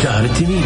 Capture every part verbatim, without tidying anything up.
شهر التنين.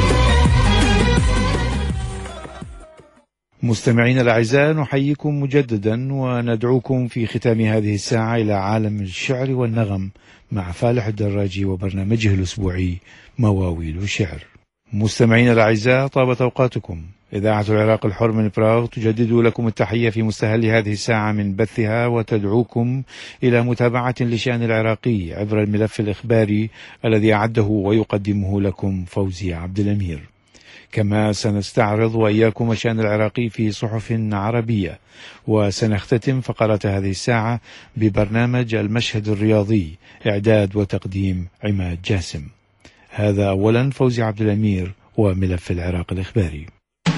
مستمعين الأعزاء، نحييكم مجددا وندعوكم في ختام هذه الساعة إلى عالم الشعر والنغم مع فالح الدراجي وبرنامجه الأسبوعي مواويل الشعر. مستمعين الأعزاء، طابت أوقاتكم. إذاعة العراق الحر من براغ تجدد لكم التحية في مستهل هذه الساعة من بثها، وتدعوكم إلى متابعة لشأن العراقي عبر الملف الإخباري الذي أعده ويقدمه لكم فوزي عبد الأمير. كما سنستعرض وإياكم الشأن العراقي في صحف عربية، وسنختتم فقرات هذه الساعة ببرنامج المشهد الرياضي، إعداد وتقديم عماد جاسم. هذا أولا فوزي عبد الأمير وملف العراق الإخباري.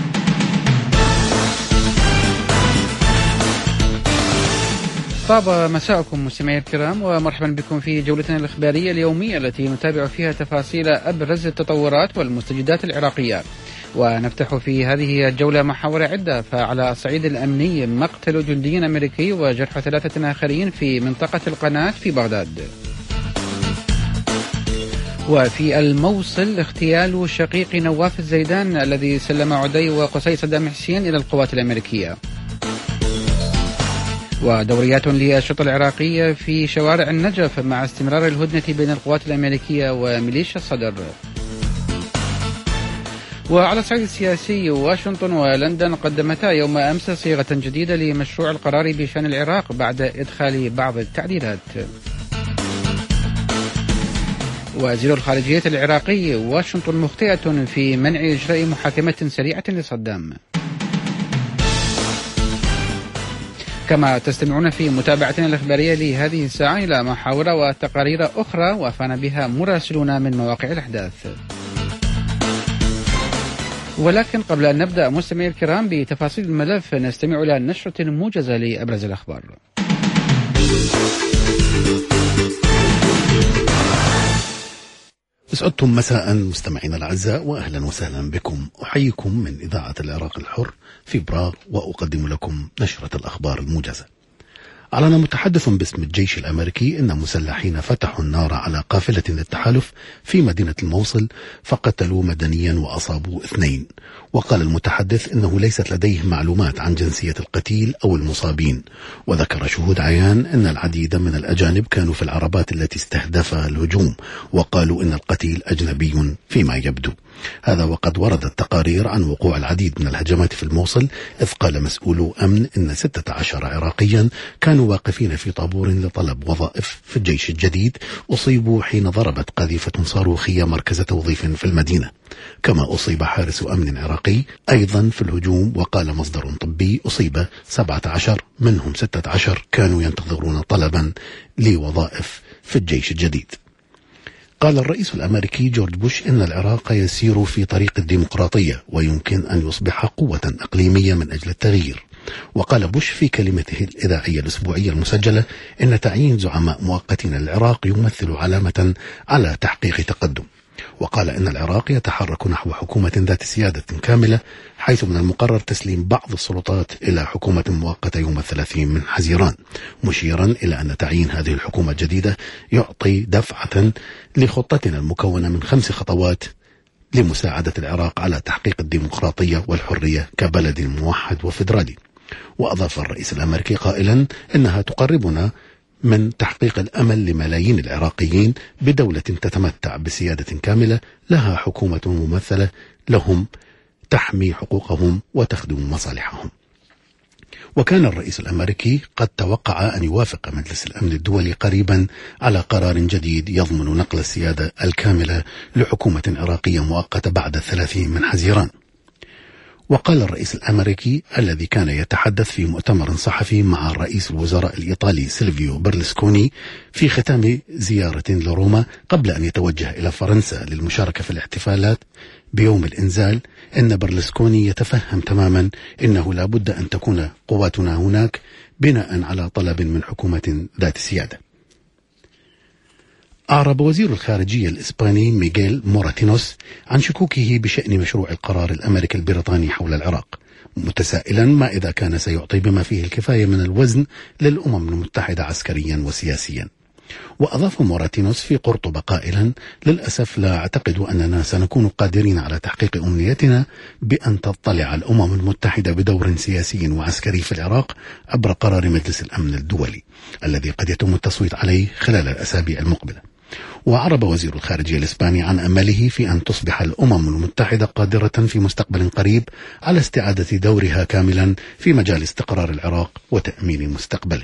طاب مساءكم مستمعي الكرام، ومرحبا بكم في جولتنا الإخبارية اليومية التي نتابع فيها تفاصيل أبرز التطورات والمستجدات العراقية. ونفتح في هذه الجولة محاور عدة. فعلى الصعيد الأمني، مقتل جندي أمريكي وجرح ثلاثة آخرين في منطقة القناة في بغداد. وفي الموصل، اغتيال شقيق نواف الزيدان الذي سلم عدي وقصي صدام حسين إلى القوات الأمريكية. ودوريات للشرطة العراقية في شوارع النجف مع استمرار الهدنة بين القوات الأمريكية وميليشيا الصدر. وعلى الصعيد السياسي، واشنطن ولندن قدمتا يوم أمس صيغة جديدة لمشروع القرار بشأن العراق بعد إدخال بعض التعديلات. وزير الخارجية العراقي، واشنطن مخطئة في منع إجراء محاكمة سريعة لصدام. كما تستمعون في متابعتنا الإخبارية لهذه الساعة إلى محاور وتقارير أخرى وافانا بها مراسلون من مواقع الأحداث. ولكن قبل أن نبدأ مستمعي الكرام بتفاصيل الملف، نستمع إلى نشرة موجزة لأبرز الأخبار. أسعدتم مساء مستمعينا الأعزاء، وأهلا وسهلا بكم. أحييكم من إذاعة العراق الحر في براغ، وأقدم لكم نشرة الأخبار الموجزة. أعلن متحدث باسم الجيش الأمريكي أن مسلحين فتحوا النار على قافلة للتحالف في مدينة الموصل، فقتلوا مدنيا وأصابوا اثنين. وقال المتحدث أنه ليست لديه معلومات عن جنسية القتيل أو المصابين. وذكر شهود عيان أن العديد من الأجانب كانوا في العربات التي استهدفها الهجوم، وقالوا أن القتيل أجنبي فيما يبدو. هذا وقد وردت تقارير عن وقوع العديد من الهجمات في الموصل، إذ قال مسؤولو أمن أن ستة عشر عراقيا كانوا واقفين في طابور لطلب وظائف في الجيش الجديد أصيبوا حين ضربت قذيفة صاروخية مركز توظيف في المدينة. كما أصيب حارس أمن عراقي أيضا في الهجوم، وقال مصدر طبي أصيب سبعة عشر، منهم ستة عشر كانوا ينتظرون طلبا لوظائف في الجيش الجديد. قال الرئيس الأمريكي جورج بوش إن العراق يسير في طريق الديمقراطية، ويمكن أن يصبح قوة إقليمية من أجل التغيير. وقال بوش في كلمته الإذاعية الأسبوعية المسجلة إن تعيين زعماء مؤقتين للعراق يمثل علامة على تحقيق تقدم. وقال إن العراق يتحرك نحو حكومة ذات سيادة كاملة، حيث من المقرر تسليم بعض السلطات إلى حكومة مؤقتة يوم الثلاثين من حزيران، مشيرا إلى أن تعيين هذه الحكومة الجديدة يعطي دفعة لخطتنا المكونة من خمس خطوات لمساعدة العراق على تحقيق الديمقراطية والحرية كبلد موحد وفيدرالي. وأضاف الرئيس الأمريكي قائلا إنها تقربنا من تحقيق الأمل لملايين العراقيين بدولة تتمتع بسيادة كاملة، لها حكومة ممثلة لهم تحمي حقوقهم وتخدم مصالحهم. وكان الرئيس الأمريكي قد توقع أن يوافق مجلس الأمن الدولي قريبا على قرار جديد يضمن نقل السيادة الكاملة لحكومة عراقية مؤقتة بعد الثلاثين من حزيران. وقال الرئيس الأمريكي الذي كان يتحدث في مؤتمر صحفي مع رئيس الوزراء الإيطالي سيلفيو برلسكوني في ختام زيارة لروما قبل أن يتوجه إلى فرنسا للمشاركة في الاحتفالات بيوم الإنزال، إن برلسكوني يتفهم تماما إنه لا بد أن تكون قواتنا هناك بناء على طلب من حكومة ذات سيادة. أعرب وزير الخارجية الإسباني ميغيل موراتينوس عن شكوكه بشأن مشروع القرار الأمريكي البريطاني حول العراق، متسائلا ما إذا كان سيعطي بما فيه الكفاية من الوزن للأمم المتحدة عسكريا وسياسيا. وأضاف موراتينوس في قرطبة قائلا: للأسف لا أعتقد أننا سنكون قادرين على تحقيق أمنيتنا بأن تطلع الأمم المتحدة بدور سياسي وعسكري في العراق عبر قرار مجلس الأمن الدولي الذي قد يتم التصويت عليه خلال الأسابيع المقبلة. وأعرب وزير الخارجية الإسباني عن أمله في أن تصبح الأمم المتحدة قادرة في مستقبل قريب على استعادة دورها كاملا في مجال استقرار العراق وتأمين مستقبله.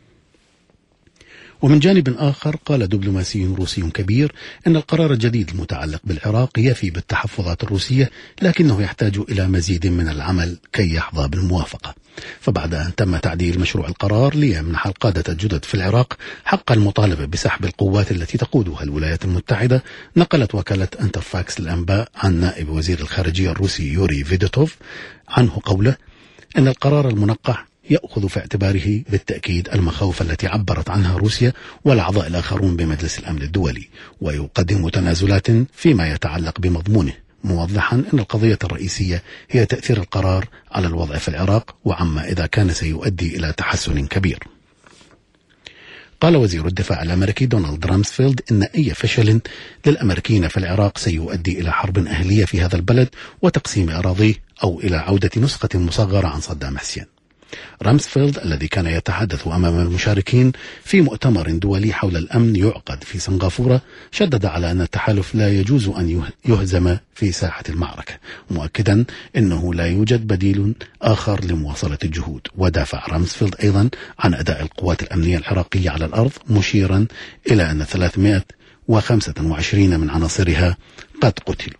ومن جانب آخر قال دبلوماسي روسي كبير إن القرار الجديد المتعلق بالعراق يفي بالتحفظات الروسية، لكنه يحتاج إلى مزيد من العمل كي يحظى بالموافقة. فبعد أن تم تعديل مشروع القرار ليمنح القادة الجدد في العراق حق المطالبة بسحب القوات التي تقودها الولايات المتحدة، نقلت وكالة انترفاكس الأنباء عن نائب وزير الخارجية الروسي يوري فيدوتوف عنه قوله إن القرار المنقح يأخذ في اعتباره بالتأكيد المخاوف التي عبرت عنها روسيا والأعضاء الآخرون بمجلس الأمن الدولي، ويقدم تنازلات فيما يتعلق بمضمونه، موضحا أن القضية الرئيسية هي تأثير القرار على الوضع في العراق وعما إذا كان سيؤدي إلى تحسن كبير. قال وزير الدفاع الأمريكي دونالد رامسفيلد إن أي فشل للأمريكيين في العراق سيؤدي إلى حرب أهلية في هذا البلد وتقسيم أراضيه أو إلى عودة نسخة مصغرة عن صدام حسين. رامسفيلد الذي كان يتحدث أمام المشاركين في مؤتمر دولي حول الأمن يعقد في سنغافورة شدد على أن التحالف لا يجوز أن يهزم في ساحة المعركة، مؤكدا أنه لا يوجد بديل آخر لمواصلة الجهود. ودافع رامسفيلد أيضا عن أداء القوات الأمنية العراقية على الأرض، مشيرا إلى أن ثلاثمائة وخمسة وعشرين من عناصرها قد قتلوا.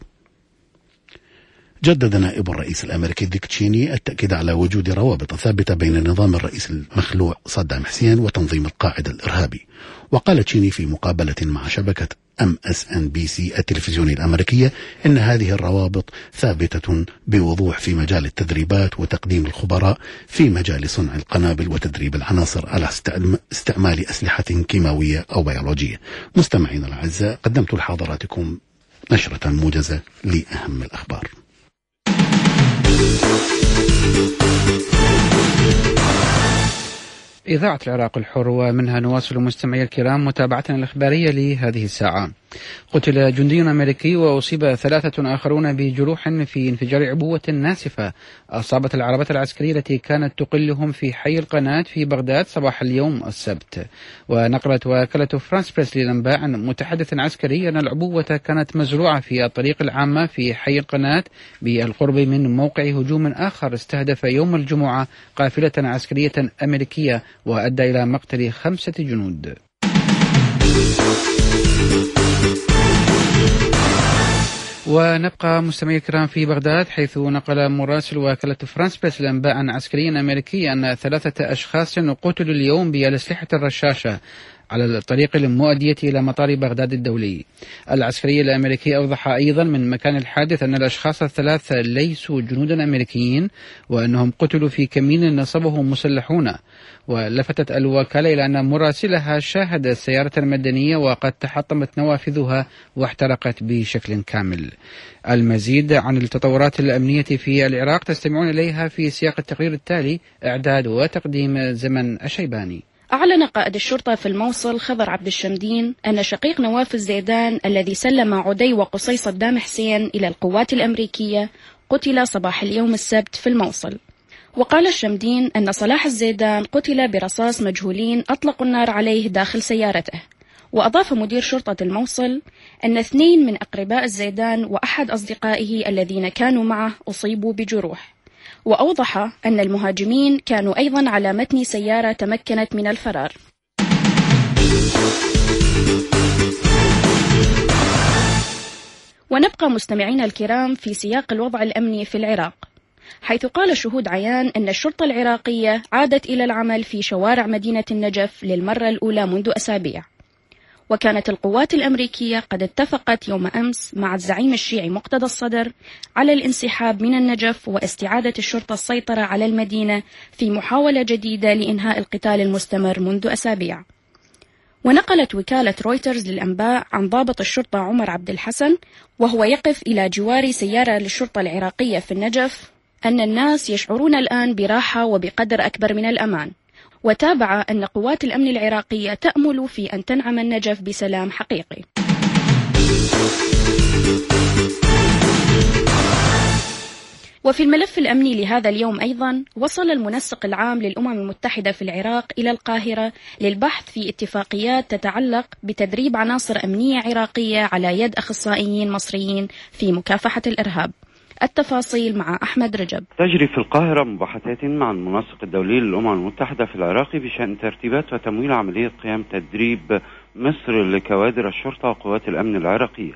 جدد نائب الرئيس الأمريكي ديك تشيني التأكيد على وجود روابط ثابتة بين نظام الرئيس المخلوع صدام حسين وتنظيم القاعدة الإرهابي. وقال تشيني في مقابلة مع شبكة إم إس إن بي سي التلفزيونية الأمريكية إن هذه الروابط ثابتة بوضوح في مجال التدريبات وتقديم الخبراء في مجال صنع القنابل وتدريب العناصر على استعمال أسلحة كيماوية أو بيولوجية. مستمعين الأعزاء، قدمت لحضراتكم نشرة موجزة لأهم الأخبار. إذاعة العراق الحر، ومنها نواصل مستمعي الكرام متابعتنا الإخبارية لهذه الساعة. قتل جندي أمريكي وأصيب ثلاثة آخرون بجروح في انفجار عبوة ناسفة أصابت العربة العسكرية التي كانت تقلهم في حي القناة في بغداد صباح اليوم السبت. ونقلت وكالة فرانس بريس للأنباء عن متحدث عسكري أن العبوة كانت مزروعة في الطريق العامة في حي القناة بالقرب من موقع هجوم آخر استهدف يوم الجمعة قافلة عسكرية أمريكية وأدى إلى مقتل خمسة جنود. ونبقى مستمعي الكرام في بغداد، حيث نقل مراسل وكالة فرانس بريس الأنباء عن عسكري أمريكي أن ثلاثة أشخاص قتلوا اليوم بالأسلحة الرشاشة على الطريق المؤدية إلى مطار بغداد الدولي. العسكري الأمريكي أوضح أيضا من مكان الحادث أن الأشخاص الثلاثة ليسوا جنودا أمريكيين وأنهم قتلوا في كمين نصبه مسلحون. ولفتت الوكالة إلى أن مراسلها شاهد السيارة المدنية وقد تحطمت نوافذها واحترقت بشكل كامل. المزيد عن التطورات الأمنية في العراق تستمعون إليها في سياق التقرير التالي، إعداد وتقديم زمن الشيباني. أعلن قائد الشرطة في الموصل خضر عبد الشمدين أن شقيق نواف الزيدان الذي سلم عدي وقصي صدام حسين إلى القوات الأمريكية قتل صباح اليوم السبت في الموصل. وقال الشمدين أن صلاح الزيدان قتل برصاص مجهولين أطلقوا النار عليه داخل سيارته. وأضاف مدير شرطة الموصل أن اثنين من أقرباء الزيدان وأحد أصدقائه الذين كانوا معه أصيبوا بجروح. وأوضح أن المهاجمين كانوا أيضا على متن سيارة تمكنت من الفرار. ونبقى مستمعين الكرام في سياق الوضع الأمني في العراق، حيث قال شهود عيان أن الشرطة العراقية عادت إلى العمل في شوارع مدينة النجف للمرة الأولى منذ أسابيع. وكانت القوات الأمريكية قد اتفقت يوم أمس مع الزعيم الشيعي مقتدى الصدر على الانسحاب من النجف واستعادة الشرطة السيطرة على المدينة في محاولة جديدة لإنهاء القتال المستمر منذ أسابيع. ونقلت وكالة رويترز للأنباء عن ضابط الشرطة عمر عبد الحسن وهو يقف إلى جوار سيارة للشرطة العراقية في النجف أن الناس يشعرون الآن براحة وبقدر أكبر من الأمان. وتابع أن قوات الأمن العراقية تأمل في أن تنعم النجف بسلام حقيقي. وفي الملف الأمني لهذا اليوم أيضا، وصل المنسق العام للأمم المتحدة في العراق إلى القاهرة للبحث في اتفاقيات تتعلق بتدريب عناصر أمنية عراقية على يد أخصائيين مصريين في مكافحة الإرهاب. التفاصيل مع أحمد رجب. تجري في القاهرة مباحثات مع المنسق الدولي للأمم المتحدة في العراق بشأن ترتيبات وتمويل عملية قيام تدريب مصر لكوادر الشرطة وقوات الأمن العراقية.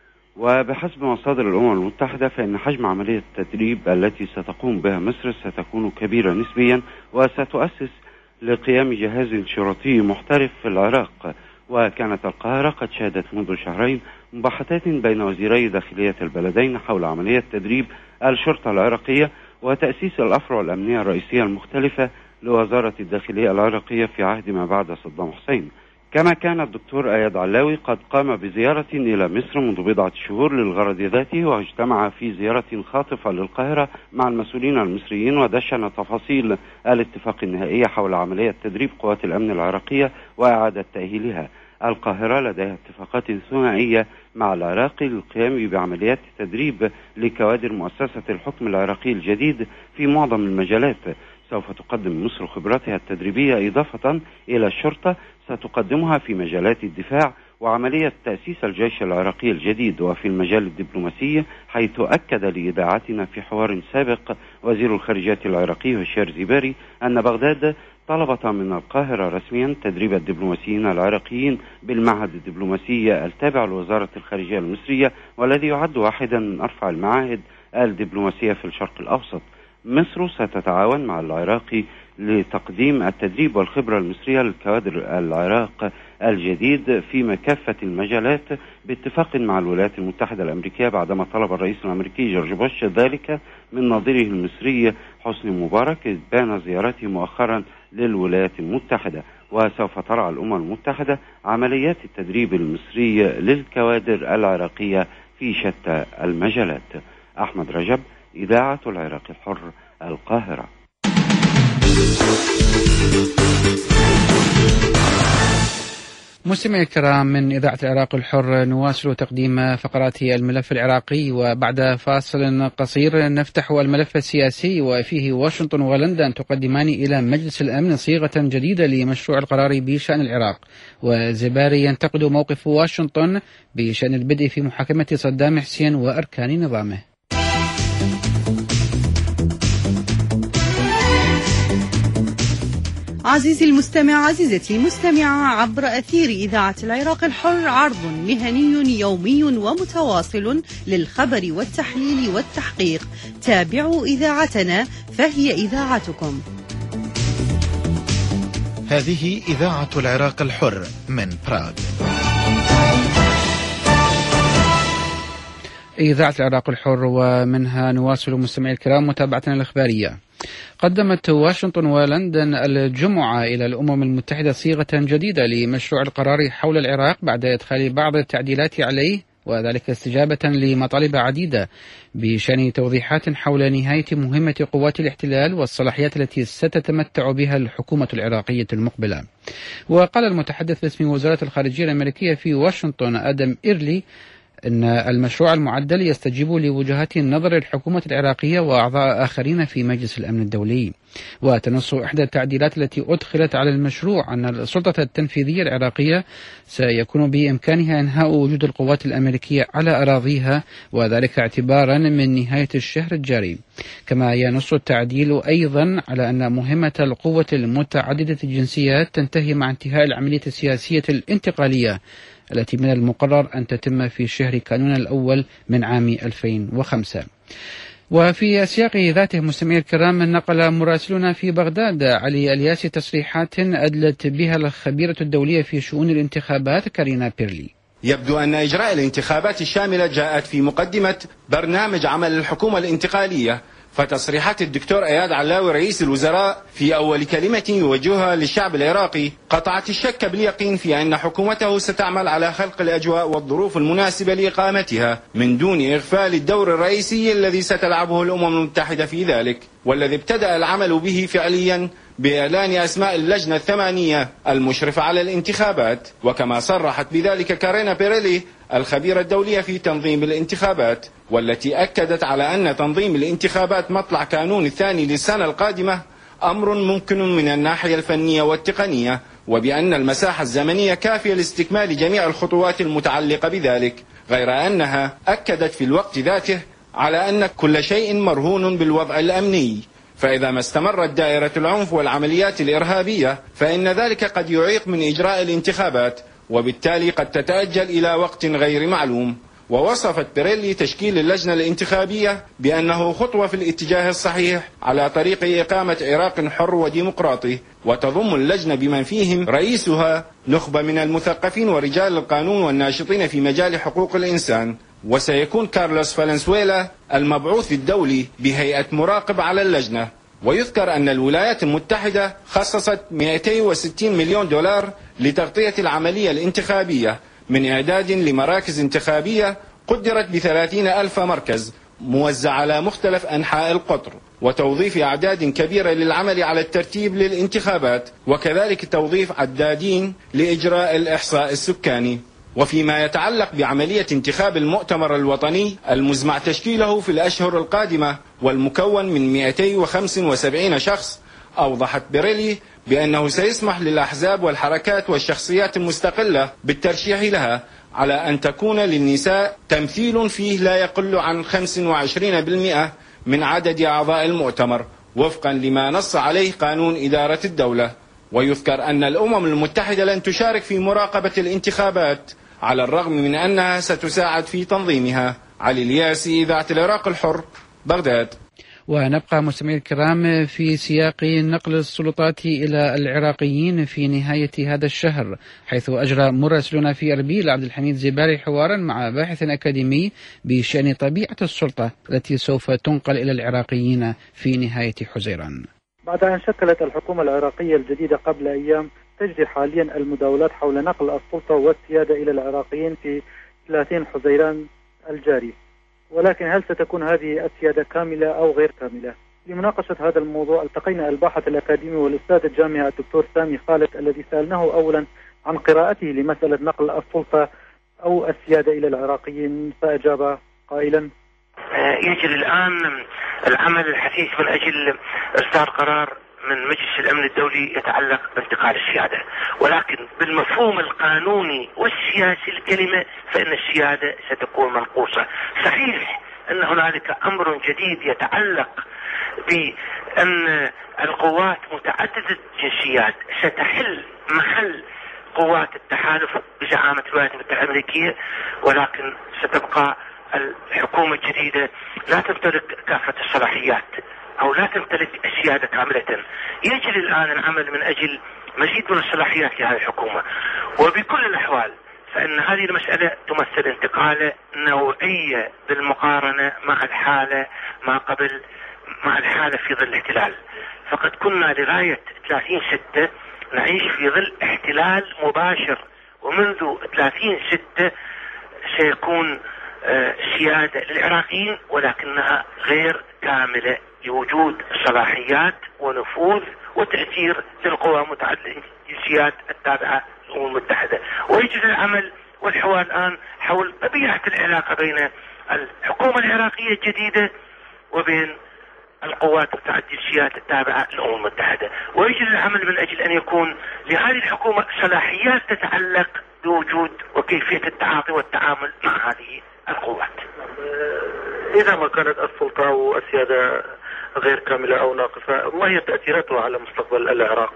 وبحسب مصادر الأمم المتحدة فإن حجم عملية التدريب التي ستقوم بها مصر ستكون كبيرة نسبيا، وستؤسس لقيام جهاز شرطي محترف في العراق. وكانت القاهرة قد شهدت منذ شهرين مباحثات بين وزيري داخلية البلدين حول عملية تدريب الشرطة العراقية وتأسيس الأفرع الأمنية الرئيسية المختلفة لوزارة الداخلية العراقية في عهد ما بعد صدام حسين. كما كان الدكتور أياد علاوي قد قام بزيارة إلى مصر منذ بضعة شهور للغرض ذاته، واجتمع في زيارة خاطفة للقاهرة مع المسؤولين المصريين ودشن تفاصيل الاتفاق النهائي حول عملية تدريب قوات الأمن العراقية وإعادة تأهيلها. القاهرة لديها اتفاقات ثنائية مع العراق للقيام بعمليات تدريب لكوادر مؤسسة الحكم العراقي الجديد في معظم المجالات. سوف تقدم مصر خبراتها التدريبية إضافة إلى الشرطة ستقدمها في مجالات الدفاع وعملية تأسيس الجيش العراقي الجديد. وفي المجال الدبلوماسي، حيث أكد لإذاعتنا في حوار سابق وزير الخارجية العراقي هشام زباري أن بغداد طلبت من القاهرة رسميا تدريب الدبلوماسيين العراقيين بالمعهد الدبلوماسي التابع لوزارة الخارجية المصرية، والذي يعد واحدا من أرفع المعاهد الدبلوماسية في الشرق الأوسط. مصر ستتعاون مع العراق لتقديم التدريب والخبرة المصرية للكوادر العراق الجديد في كافة المجالات باتفاق مع الولايات المتحدة الأمريكية، بعدما طلب الرئيس الأمريكي جورج بوش ذلك من نظيره المصري حسني مبارك إذ بان زيارته مؤخرا للولايات المتحدة. وسوف ترعى الأمم المتحدة عمليات التدريب المصري للكوادر العراقية في شتى المجالات. أحمد رجب، إذاعة العراق الحر، القاهرة. مستمعي الكرام، من إذاعة العراق الحر نواصل تقديم فقرات الملف العراقي، وبعد فاصل قصير نفتح الملف السياسي، وفيه واشنطن ولندن تقدمان إلى مجلس الأمن صيغة جديدة لمشروع القرار بشأن العراق. وزباري ينتقد موقف واشنطن بشأن البدء في محاكمة صدام حسين وأركان نظامه. عزيزي المستمع، عزيزتي المستمعة، عبر أثير إذاعة العراق الحر عرض مهني يومي ومتواصل للخبر والتحليل والتحقيق. تابعوا إذاعتنا فهي إذاعتكم. هذه إذاعة العراق الحر من براغ. إذاعة العراق الحر، ومنها نواصل مستمعي الكرام متابعتنا الإخبارية. قدمت واشنطن ولندن الجمعة إلى الأمم المتحدة صيغة جديدة لمشروع القرار حول العراق بعد إدخال بعض التعديلات عليه، وذلك استجابة لمطالب عديدة بشأن توضيحات حول نهاية مهمة قوات الاحتلال والصلاحيات التي ستتمتع بها الحكومة العراقية المقبلة. وقال المتحدث باسم وزارة الخارجية الأمريكية في واشنطن آدم إيرلي أن المشروع المعدل يستجيب لوجهات النظر الحكومة العراقية وأعضاء آخرين في مجلس الأمن الدولي. وتنص إحدى التعديلات التي أدخلت على المشروع أن السلطة التنفيذية العراقية سيكون بإمكانها إنهاء وجود القوات الأمريكية على أراضيها، وذلك اعتبارا من نهاية الشهر الجاري. كما ينص التعديل أيضا على أن مهمة القوة المتعددة الجنسيات تنتهي مع انتهاء العملية السياسية الانتقالية التي من المقرر أن تتم في شهر كانون الأول من عام ألفين وخمسة. وفي سياق ذاته مستمعي الكرام، نقل مراسلنا في بغداد علي الياسي تصريحات أدلت بها الخبيرة الدولية في شؤون الانتخابات كارينا بيرلي. يبدو أن إجراء الانتخابات الشاملة جاءت في مقدمة برنامج عمل الحكومة الانتقالية، فتصريحات الدكتور أياد علاوي رئيس الوزراء في أول كلمة يوجهها للشعب العراقي قطعت الشك باليقين في أن حكومته ستعمل على خلق الأجواء والظروف المناسبة لإقامتها من دون إغفال الدور الرئيسي الذي ستلعبه الأمم المتحدة في ذلك، والذي ابتدأ العمل به فعليا بإعلان أسماء اللجنة الثمانية المشرفة على الانتخابات، وكما صرحت بذلك كارينا بيريلي الخبيرة الدولية في تنظيم الانتخابات، والتي أكدت على أن تنظيم الانتخابات مطلع كانون الثاني للسنة القادمة أمر ممكن من الناحية الفنية والتقنية، وبأن المساحة الزمنية كافية لاستكمال جميع الخطوات المتعلقة بذلك، غير أنها أكدت في الوقت ذاته على أن كل شيء مرهون بالوضع الأمني، فإذا ما استمرت دائرة العنف والعمليات الإرهابية فإن ذلك قد يعيق من إجراء الانتخابات، وبالتالي قد تتأجل إلى وقت غير معلوم. ووصفت بيريلي تشكيل اللجنة الانتخابية بأنه خطوة في الاتجاه الصحيح على طريق إقامة عراق حر وديمقراطي، وتضم اللجنة بمن فيهم رئيسها نخبة من المثقفين ورجال القانون والناشطين في مجال حقوق الإنسان. وسيكون كارلوس فالنسويلا المبعوث الدولي بهيئة مراقب على اللجنة. ويذكر أن الولايات المتحدة خصصت مئتين وستين مليون دولار لتغطية العملية الانتخابية، من إعداد لمراكز انتخابية قدرت بثلاثين ألف مركز موزع على مختلف أنحاء القطر، وتوظيف أعداد كبيرة للعمل على الترتيب للانتخابات، وكذلك توظيف عدادين لإجراء الإحصاء السكاني. وفيما يتعلق بعملية انتخاب المؤتمر الوطني المزمع تشكيله في الأشهر القادمة والمكون من مئتين وخمسة وسبعين شخص، أوضحت بيريلي بأنه سيسمح للأحزاب والحركات والشخصيات المستقلة بالترشيح لها على أن تكون للنساء تمثيل فيه لا يقل عن خمسة وعشرين بالمئة من عدد أعضاء المؤتمر، وفقا لما نص عليه قانون إدارة الدولة. ويذكر أن الأمم المتحدة لن تشارك في مراقبة الانتخابات على الرغم من أنها ستساعد في تنظيمها. علي الياسي، إذاعة العراق الحر، بغداد. ونبقى مستمعي الكرام في سياق نقل السلطات إلى العراقيين في نهاية هذا الشهر، حيث أجرى مراسلنا في أربيل عبد الحميد زباري حوارا مع باحث أكاديمي بشأن طبيعة السلطة التي سوف تنقل إلى العراقيين في نهاية حزيران. بعد أن شكلت الحكومة العراقية الجديدة قبل أيام، تجري حاليا المداولات حول نقل السلطة والسيادة إلى العراقيين في ثلاثين حزيران الجاري، ولكن هل ستكون هذه السيادة كاملة أو غير كاملة؟ لمناقشة هذا الموضوع التقينا الباحث الأكاديمي والأستاذ الجامعي الدكتور سامي خالد، الذي سألناه أولا عن قراءته لمسألة نقل السلطة أو السيادة إلى العراقيين، فأجاب قائلا: يجري الآن العمل الحثيث من أجل إصدار قرار من مجلس الأمن الدولي يتعلق بانتقال السيادة، ولكن بالمفهوم القانوني والسياسي الكلمة فإن السيادة ستكون منقوصة. صحيح أن هنالك أمر جديد يتعلق بأن القوات متعددة الجنسيات ستحل محل قوات التحالف بزعامة الولايات المتحدة الأمريكية، ولكن ستبقى الحكومة الجديدة لا تمتلك كافة الصلاحيات أو لا تمتلك السيادة كاملة. يجري الآن العمل من أجل مزيد من الصلاحيات لهذه الحكومة، وبكل الأحوال فإن هذه المسألة تمثل انتقالة نوعية بالمقارنة مع الحالة ما قبل مع الحالة في ظل الاحتلال. فقد كنا لغاية ثلاثين ستة نعيش في ظل احتلال مباشر، ومنذ ثلاثين ستة سيكون سيادة للعراقيين ولكنها غير كاملة لوجود صلاحيات ونفوذ وتأثير للقوى متعددة الجنسيات التابعة للأمم المتحدة. ويجري العمل والحوار الآن حول طبيعة العلاقة بين الحكومة العراقية الجديدة وبين القوات متعددة الجنسيات التابعة للأمم المتحدة، ويجري العمل من أجل أن يكون لهذه الحكومة صلاحيات تتعلق بوجود وكيفية التعاطي والتعامل مع هذه القوات. إذا ما كانت السلطة والسيادة غير كاملة أو ناقصة، ما هي تأثيراتها على مستقبل العراق؟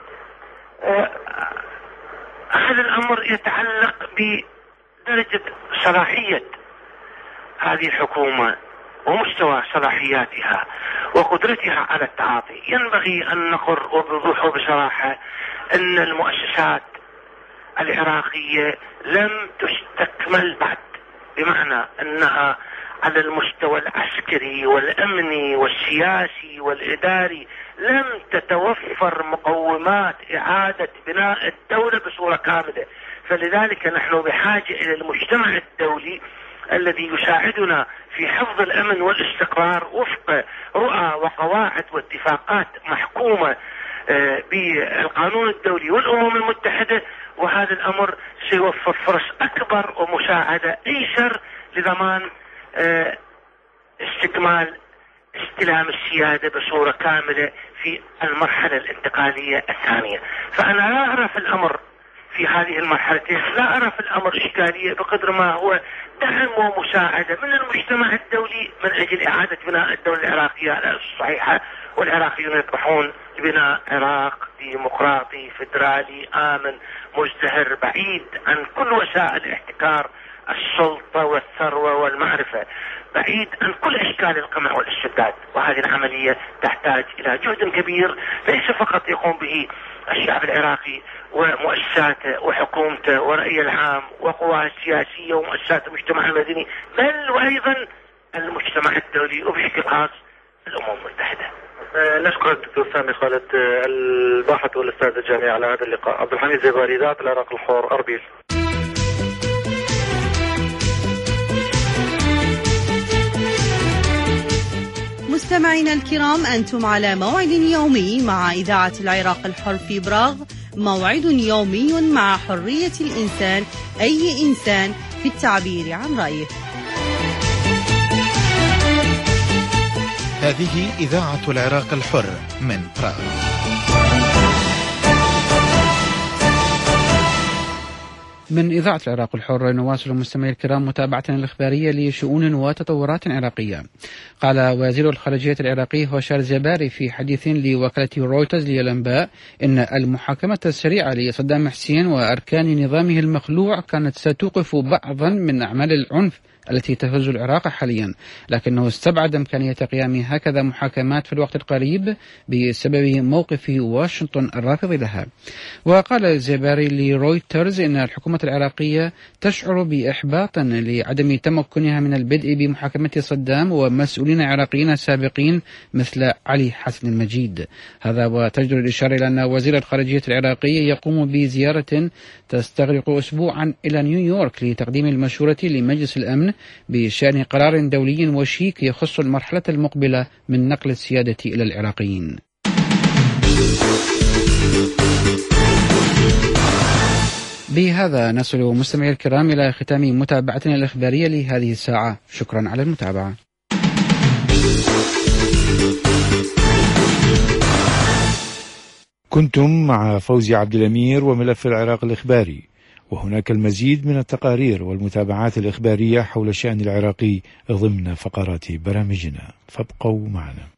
آه هذا الأمر يتعلق بدرجة صلاحية هذه الحكومة ومستوى صلاحياتها وقدرتها على التعاطي. ينبغي أن نقر وبوضوح وبصراحة أن المؤسسات العراقية لم تستكمل بعد، بمعنى أنها على المستوى العسكري والأمني والسياسي والإداري لم تتوفر مقومات إعادة بناء الدولة بصورة كاملة. فلذلك نحن بحاجة إلى المجتمع الدولي الذي يساعدنا في حفظ الأمن والاستقرار وفق رؤى وقواعد واتفاقات محكومة بالقانون الدولي والأمم المتحدة، وهذا الأمر سيوفر فرص أكبر ومساعدة أيسر لضمان استكمال استلام السيادة بصورة كاملة في المرحلة الانتقالية الثانية. فأنا لا أرى في الأمر في هذه المرحلتين، لا أرى في الأمر إشكالية بقدر ما هو دعم ومساعدة من المجتمع الدولي من أجل إعادة بناء الدولة العراقية على الأسس الصحيحة، والعراقيون يطمحون لبناء عراق ديمقراطي فدرالي آمن مزدهر بعيد عن كل وسائل احتكار السلطة والثروة والمعرفة، بعيد عن كل أشكال القمع والاستبداد. وهذه العملية تحتاج إلى جهد كبير ليس فقط يقوم به الشعب العراقي ومؤسساته وحكومته ورأي العام وقواه السياسية ومؤسسات المجتمع المدني، بل وأيضا المجتمع الدولي وبشكل خاص الأمم المتحدة. نشكر الدكتور سامي خالد الباحث والأستاذ الجامعي على هذا اللقاء. عبد الحميد زيباري، إذاعة العراق الحر، أربيل. مستمعينا الكرام، أنتم على موعد يومي مع إذاعة العراق الحر في براغ، موعد يومي مع حرية الإنسان، أي إنسان في التعبير عن رأيه. هذه إذاعة العراق الحر من براغ. من إذاعة العراق الحر نواصل المستمعين الكرام متابعتنا الإخبارية لشؤون وتطورات عراقية. قال وزير الخارجية العراقي هوشار زباري في حديث لوكالة رويترز للأنباء إن المحاكمة السريعة لصدام حسين وأركان نظامه المخلوع كانت ستوقف بعضا من أعمال العنف التي تهز العراق حاليا، لكنه استبعد إمكانية قيام هكذا محاكمات في الوقت القريب بسبب موقف واشنطن الرافض لها. وقال الزباري لرويترز إن الحكومة العراقية تشعر بإحباط لعدم تمكنها من البدء بمحاكمة صدام ومسؤولين عراقيين سابقين مثل علي حسن المجيد. هذا وتجدر الإشارة إلى أن وزير الخارجية العراقي يقوم بزيارة تستغرق أسبوعا إلى نيويورك لتقديم المشورة لمجلس الأمن بشأن قرار دولي وشيك يخص المرحلة المقبلة من نقل السيادة إلى العراقيين. بهذا نصل مستمعي الكرام إلى ختام متابعتنا الإخبارية لهذه الساعة. شكرا على المتابعة. كنتم مع فوزي عبد الأمير وملف العراق الإخباري، وهناك المزيد من التقارير والمتابعات الإخبارية حول الشأن العراقي ضمن فقرات برامجنا، فابقوا معنا.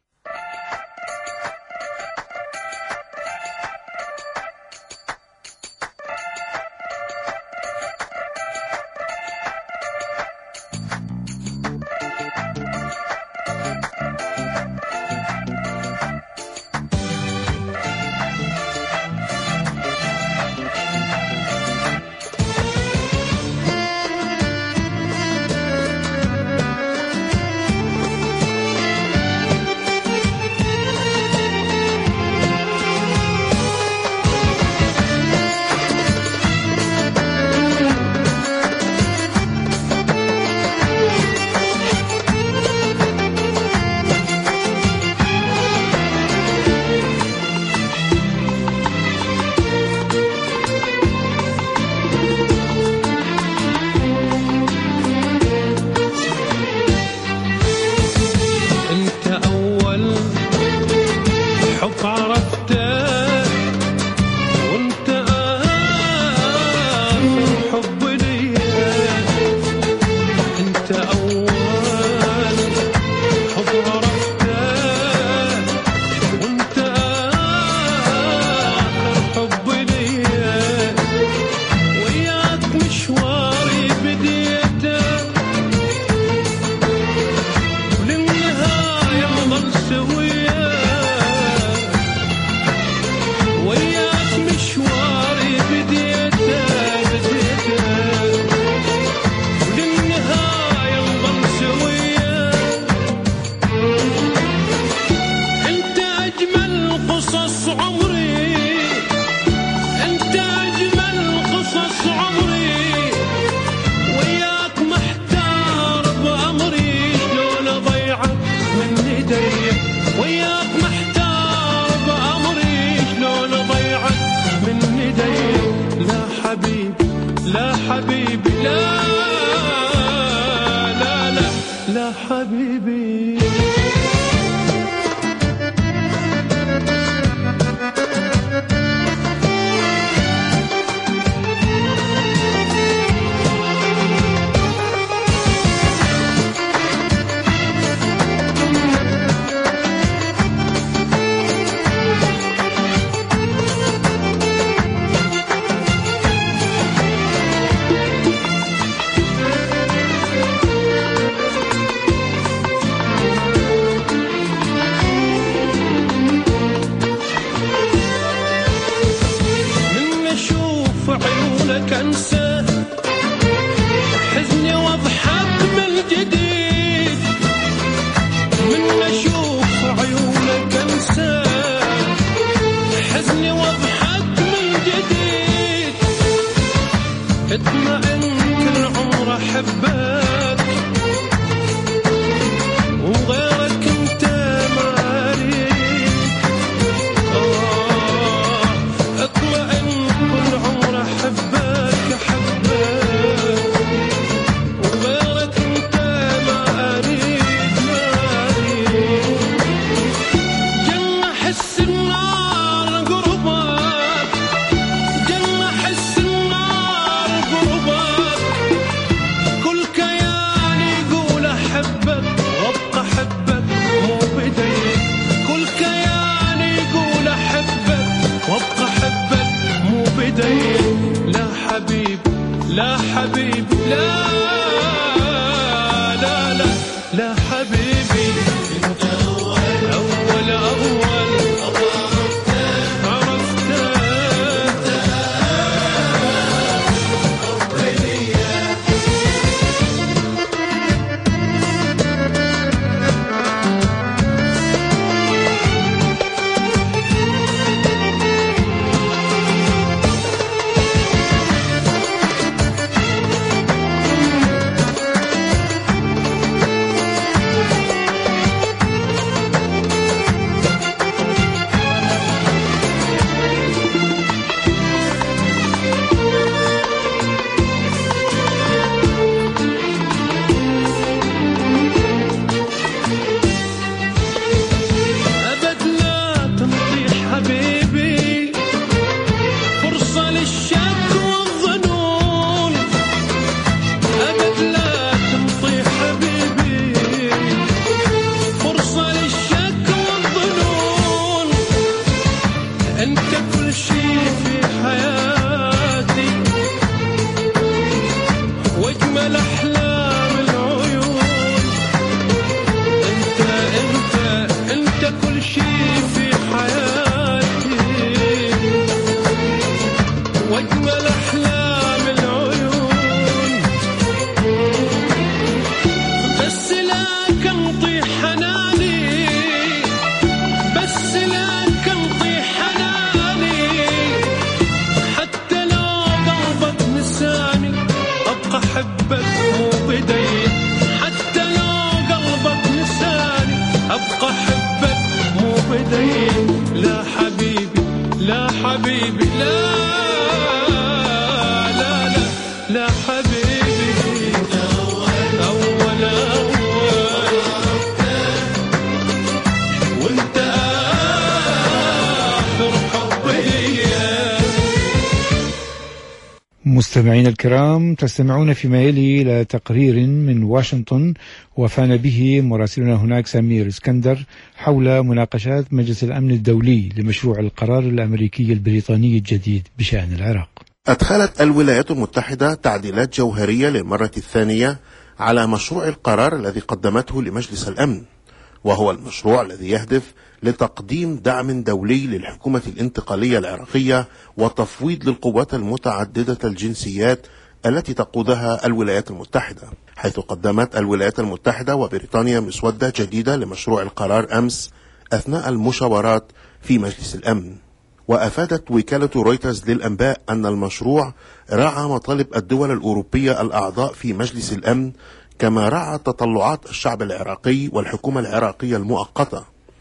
مستمعين الكرام، تستمعون فيما يلي إلى تقرير من واشنطن وفانا به مراسلنا هناك سمير اسكندر حول مناقشات مجلس الأمن الدولي لمشروع القرار الأمريكي البريطاني الجديد بشأن العراق. أدخلت الولايات المتحدة تعديلات جوهرية للمرة الثانية على مشروع القرار الذي قدمته لمجلس الأمن، وهو المشروع الذي يهدف لتقديم دعم دولي للحكومة الانتقالية العراقية وتفويض للقوات المتعددة الجنسيات التي تقودها الولايات المتحدة، حيث قدمت الولايات المتحدة وبريطانيا مسودة جديدة لمشروع القرار أمس أثناء المشاورات في مجلس الأمن. وأفادت وكالة رويترز للأنباء أن المشروع راعى مطالب الدول الأوروبية الأعضاء في مجلس الأمن، كما راعى تطلعات الشعب العراقي والحكومة العراقية المؤقتة.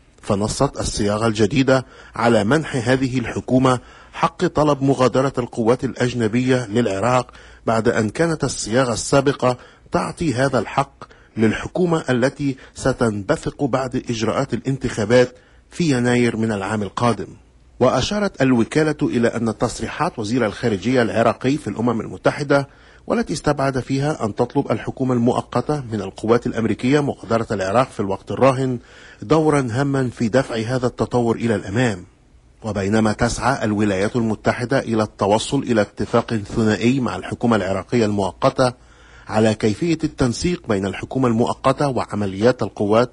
فنصت الصياغة الجديدة على منح هذه الحكومة حق طلب مغادرة القوات الأجنبية للعراق، بعد أن كانت الصياغة السابقة تعطي هذا الحق للحكومة التي ستنبثق بعد إجراءات الانتخابات في يناير من العام القادم. وأشارت الوكالة إلى أن تصريحات وزير الخارجية العراقي في الأمم المتحدة، والتي استبعد فيها أن تطلب الحكومة المؤقتة من القوات الأمريكية مغادرة العراق في الوقت الراهن، دورا هاما في دفع هذا التطور إلى الأمام. وبينما تسعى الولايات المتحدة إلى التوصل إلى اتفاق ثنائي مع الحكومة العراقية المؤقتة على كيفية التنسيق بين الحكومة المؤقتة وعمليات القوات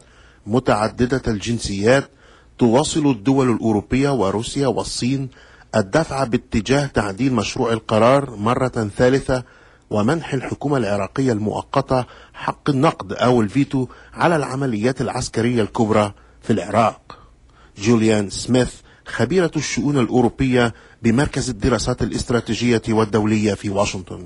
متعددة الجنسيات، تواصل الدول الأوروبية وروسيا والصين الدفع باتجاه تعديل مشروع القرار مرة ثالثة ومنح الحكومة العراقية المؤقتة حق النقد أو الفيتو على العمليات العسكرية الكبرى في العراق. جوليان سميث خبيرة الشؤون الأوروبية بمركز الدراسات الاستراتيجية والدولية في واشنطن.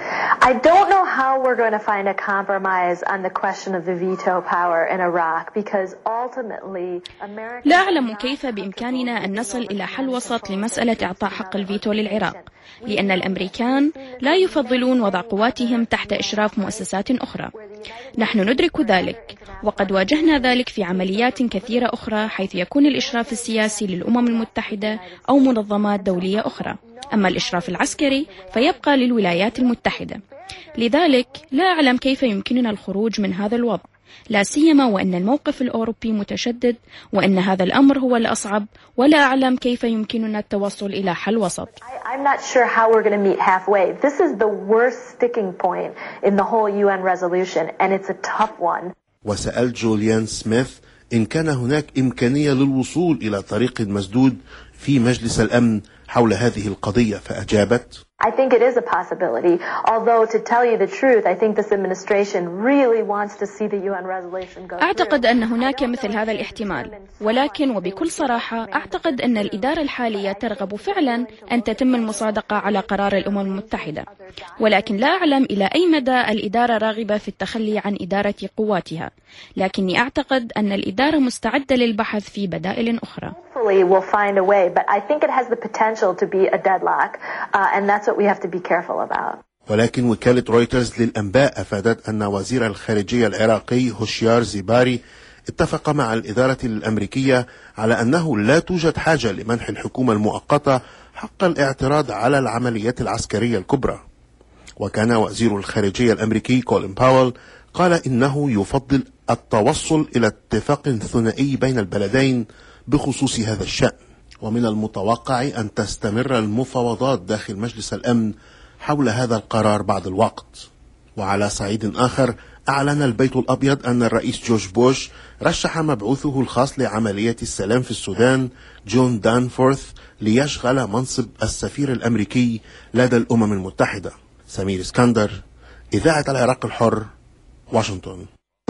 I don't know how we're going to find a compromise on the question of the veto power in Iraq because ultimately America. لا أعلم كيف بإمكاننا أن نصل إلى حل وسط لمسألة إعطاء حق الفيتو للعراق، لأن الأمريكان لا يفضلون وضع قواتهم تحت إشراف مؤسسات أخرى. نحن ندرك ذلك، وقد واجهنا ذلك في عمليات كثيرة أخرى حيث يكون الإشراف السياسي للأمم المتحدة أو منظمات دولية أخرى، أما الإشراف العسكري فيبقى للولايات المتحدة. لذلك لا أعلم كيف يمكننا الخروج من هذا الوضع، لا سيما وأن الموقف الأوروبي متشدد وأن هذا الأمر هو الأصعب، ولا أعلم كيف يمكننا التوصل إلى حل وسط. I'm not sure how we're going to meet halfway. This is the worst sticking point in the whole U N resolution and it's a tough one. وسأل جوليان سميث إن كان هناك إمكانية للوصول إلى طريق مسدود في مجلس الأمن حول هذه القضية، فأجابت: I think it is a possibility. Although to tell you the truth, I think this administration really wants to see the U N resolution go through. أعتقد أن هناك مثل هذا الاحتمال، ولكن وبكل صراحة أعتقد أن الإدارة الحالية ترغب فعلا أن تتم المصادقة على قرار الأمم المتحدة، ولكن لا أعلم إلى أي مدى الإدارة راغبة في التخلي عن إدارة قواتها، لكني أعتقد أن الإدارة مستعدة للبحث في بدائل أخرى. We'll find a way, but I think it has the potential to be a deadlock, uh, and that's what we have to be careful about. ولكن وكالة رويترز للأنباء أفادت أن وزير الخارجية العراقي هوشيار زيباري اتفق مع الإدارة الأمريكية على أنه لا توجد حاجة لمنح الحكومة المؤقتة حق الاعتراض على العمليات العسكرية الكبرى. وكان وزير الخارجية الأمريكي كولين باول قال إنه يفضل التوصل إلى اتفاق ثنائي بين البلدين بخصوص هذا الشأن. ومن المتوقع أن تستمر المفاوضات داخل مجلس الأمن حول هذا القرار بعد الوقت. وعلى صعيد آخر، أعلن البيت الأبيض أن الرئيس جورج بوش رشح مبعوثه الخاص لعملية السلام في السودان جون دانفورث ليشغل منصب السفير الأمريكي لدى الأمم المتحدة. سمير اسكندر، إذاعة العراق الحر، واشنطن.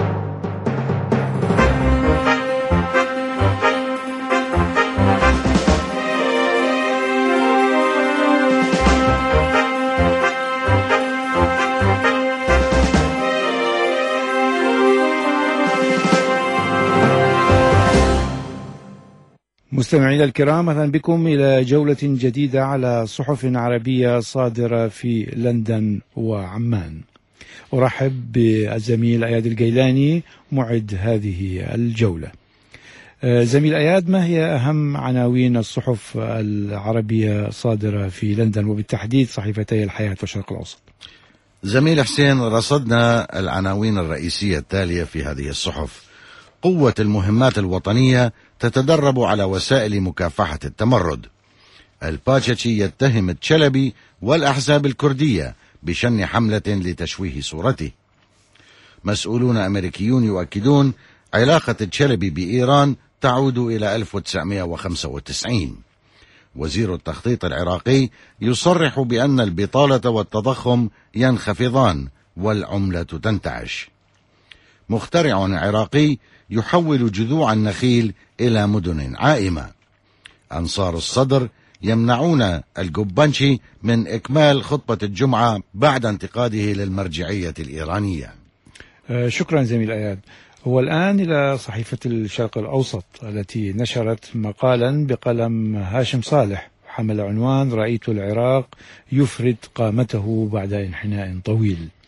مستمعينا الكرام، أهلا بكم إلى جولة جديدة على صحف عربية صادرة في لندن وعمان. أرحب بالزميل أياد القيلاني معد هذه الجولة. زميل أياد، ما هي أهم عناوين الصحف العربية صادرة في لندن وبالتحديد صحيفتي الحياة والشرق الأوسط؟ زميل حسين، رصدنا العناوين الرئيسية التالية في هذه الصحف: قوة المهمات الوطنية تتدرب على وسائل مكافحة التمرد. الباتشي يتهم التشلبي والأحزاب الكردية بشن حملة لتشويه صورته. مسؤولون أمريكيون يؤكدون علاقة التشلبي بإيران تعود إلى ألف وتسعمائة وخمسة وتسعين. وزير التخطيط العراقي يصرح بأن البطالة والتضخم ينخفضان والعملة تنتعش. مخترع عراقي يحول جذوع النخيل إلى مدن عائمة. أنصار الصدر يمنعون القبانشي من إكمال خطبة الجمعة بعد انتقاده للمرجعية الإيرانية. شكرا زميل أياد. هو الآن إلى صحيفة الشرق الأوسط التي نشرت مقالا بقلم هاشم صالح حمل عنوان: رأيت العراق يفرد قامته بعد انحناء طويل.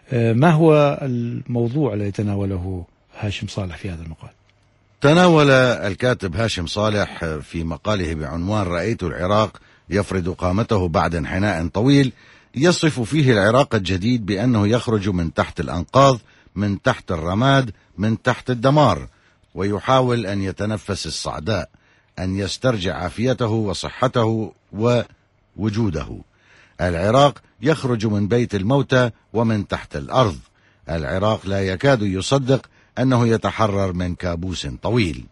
ما هو الموضوع الذي تناوله هاشم صالح في هذا المقال؟ تناول الكاتب هاشم صالح في مقاله بعنوان رأيت العراق يفرض قامته بعد انحناء طويل يصف فيه العراق الجديد بأنه يخرج من تحت الأنقاض، من تحت الرماد، من تحت الدمار، ويحاول أن يتنفس الصعداء، أن يسترجع عافيته وصحته ووجوده. العراق يخرج من بيت الموتى ومن تحت الأرض. العراق لا يكاد يصدق أنه يتحرر من كابوس طويل.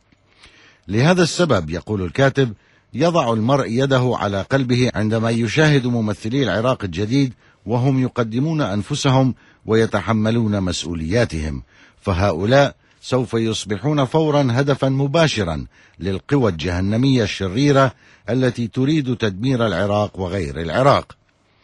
لهذا السبب يقول الكاتب يضع المرء يده على قلبه عندما يشاهد ممثلي العراق الجديد وهم يقدمون أنفسهم ويتحملون مسؤولياتهم، فهؤلاء سوف يصبحون فورا هدفا مباشرا للقوى الجهنمية الشريرة التي تريد تدمير العراق وغير العراق.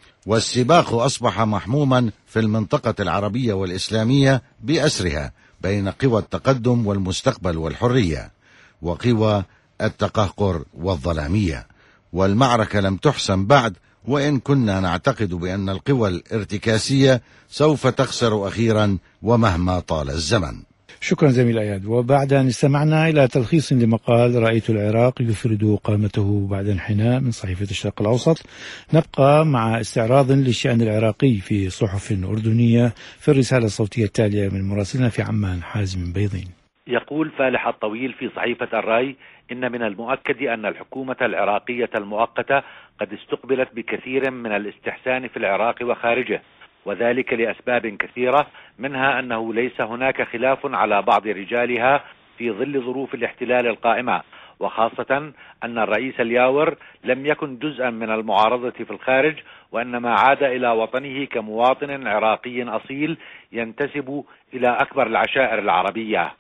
والسباق أصبح محموما في المنطقة العربية والإسلامية بأسرها بين قوى التقدم والمستقبل والحرية وقوى التقهقر والظلامية، والمعركة لم تحسم بعد، وإن كنا نعتقد بأن القوى الارتكاسية سوف تخسر أخيرا ومهما طال الزمن. شكرا زميل أياد. وبعد أن استمعنا إلى تلخيص لمقال رأيت العراق يفرد قامته بعد انحناء من صحيفة الشرق الأوسط، نبقى مع استعراض للشأن العراقي في صحف أردنية في الرسالة الصوتية التالية من مراسلنا في عمان حازم بيضين. يقول فالح الطويل في صحيفة الرأي: إن من المؤكد أن الحكومة العراقية المؤقتة قد استقبلت بكثير من الاستحسان في العراق وخارجه، وذلك لأسباب كثيرة، منها أنه ليس هناك خلاف على بعض رجالها في ظل ظروف الاحتلال القائمة، وخاصة أن الرئيس الياور لم يكن جزءا من المعارضة في الخارج، وإنما عاد إلى وطنه كمواطن عراقي أصيل ينتسب إلى أكبر العشائر العربية.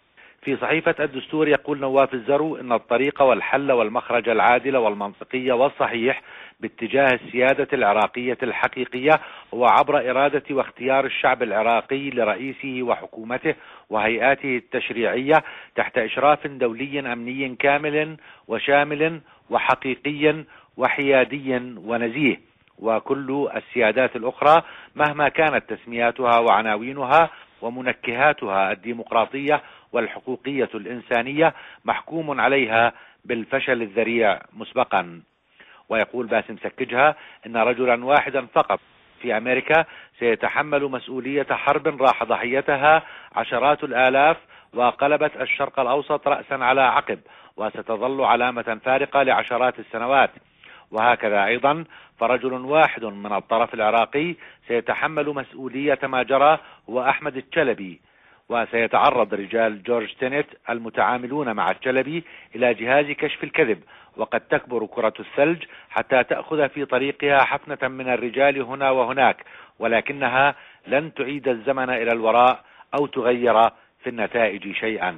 في صحيفة الدستور يقول نواف الزرو إن الطريق والحل والمخرج العادل والمنطقي والصحيح باتجاه السيادة العراقية الحقيقية هو عبر إرادة واختيار الشعب العراقي لرئيسه وحكومته وهيئاته التشريعية تحت إشراف دولي أمني كامل وشامل وحقيقي وحيادي ونزيه، وكل السيادات الأخرى مهما كانت تسمياتها وعناوينها ومنكهاتها الديمقراطية والحقوقية الإنسانية محكوم عليها بالفشل الذريع مسبقا. ويقول باسم سكجها إن رجلا واحدا فقط في أمريكا سيتحمل مسؤولية حرب راح ضحيتها عشرات الآلاف وقلبت الشرق الأوسط رأسا على عقب، وستظل علامة فارقة لعشرات السنوات. وهكذا أيضا فرجل واحد من الطرف العراقي سيتحمل مسؤولية ما جرى هو أحمد الشلبي، وسيتعرض رجال جورج تينيت المتعاملون مع الشلبي إلى جهاز كشف الكذب، وقد تكبر كرة الثلج حتى تأخذ في طريقها حفنة من الرجال هنا وهناك، ولكنها لن تعيد الزمن إلى الوراء أو تغير في النتائج شيئا.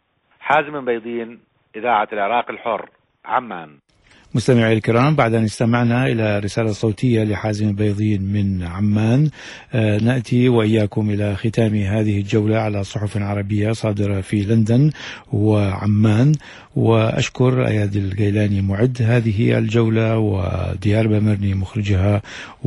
حازم بيضين، إذاعة العراق الحر، عمان. مستمعي الكرام، بعد أن استمعنا إلى رسالة صوتية لحازم بيضين من عمان، آه نأتي وإياكم إلى ختام هذه الجولة على صحف عربية صادرة في لندن وعمان. وأشكر أياد القيلاني معد هذه الجولة وديار بمرني مخرجها،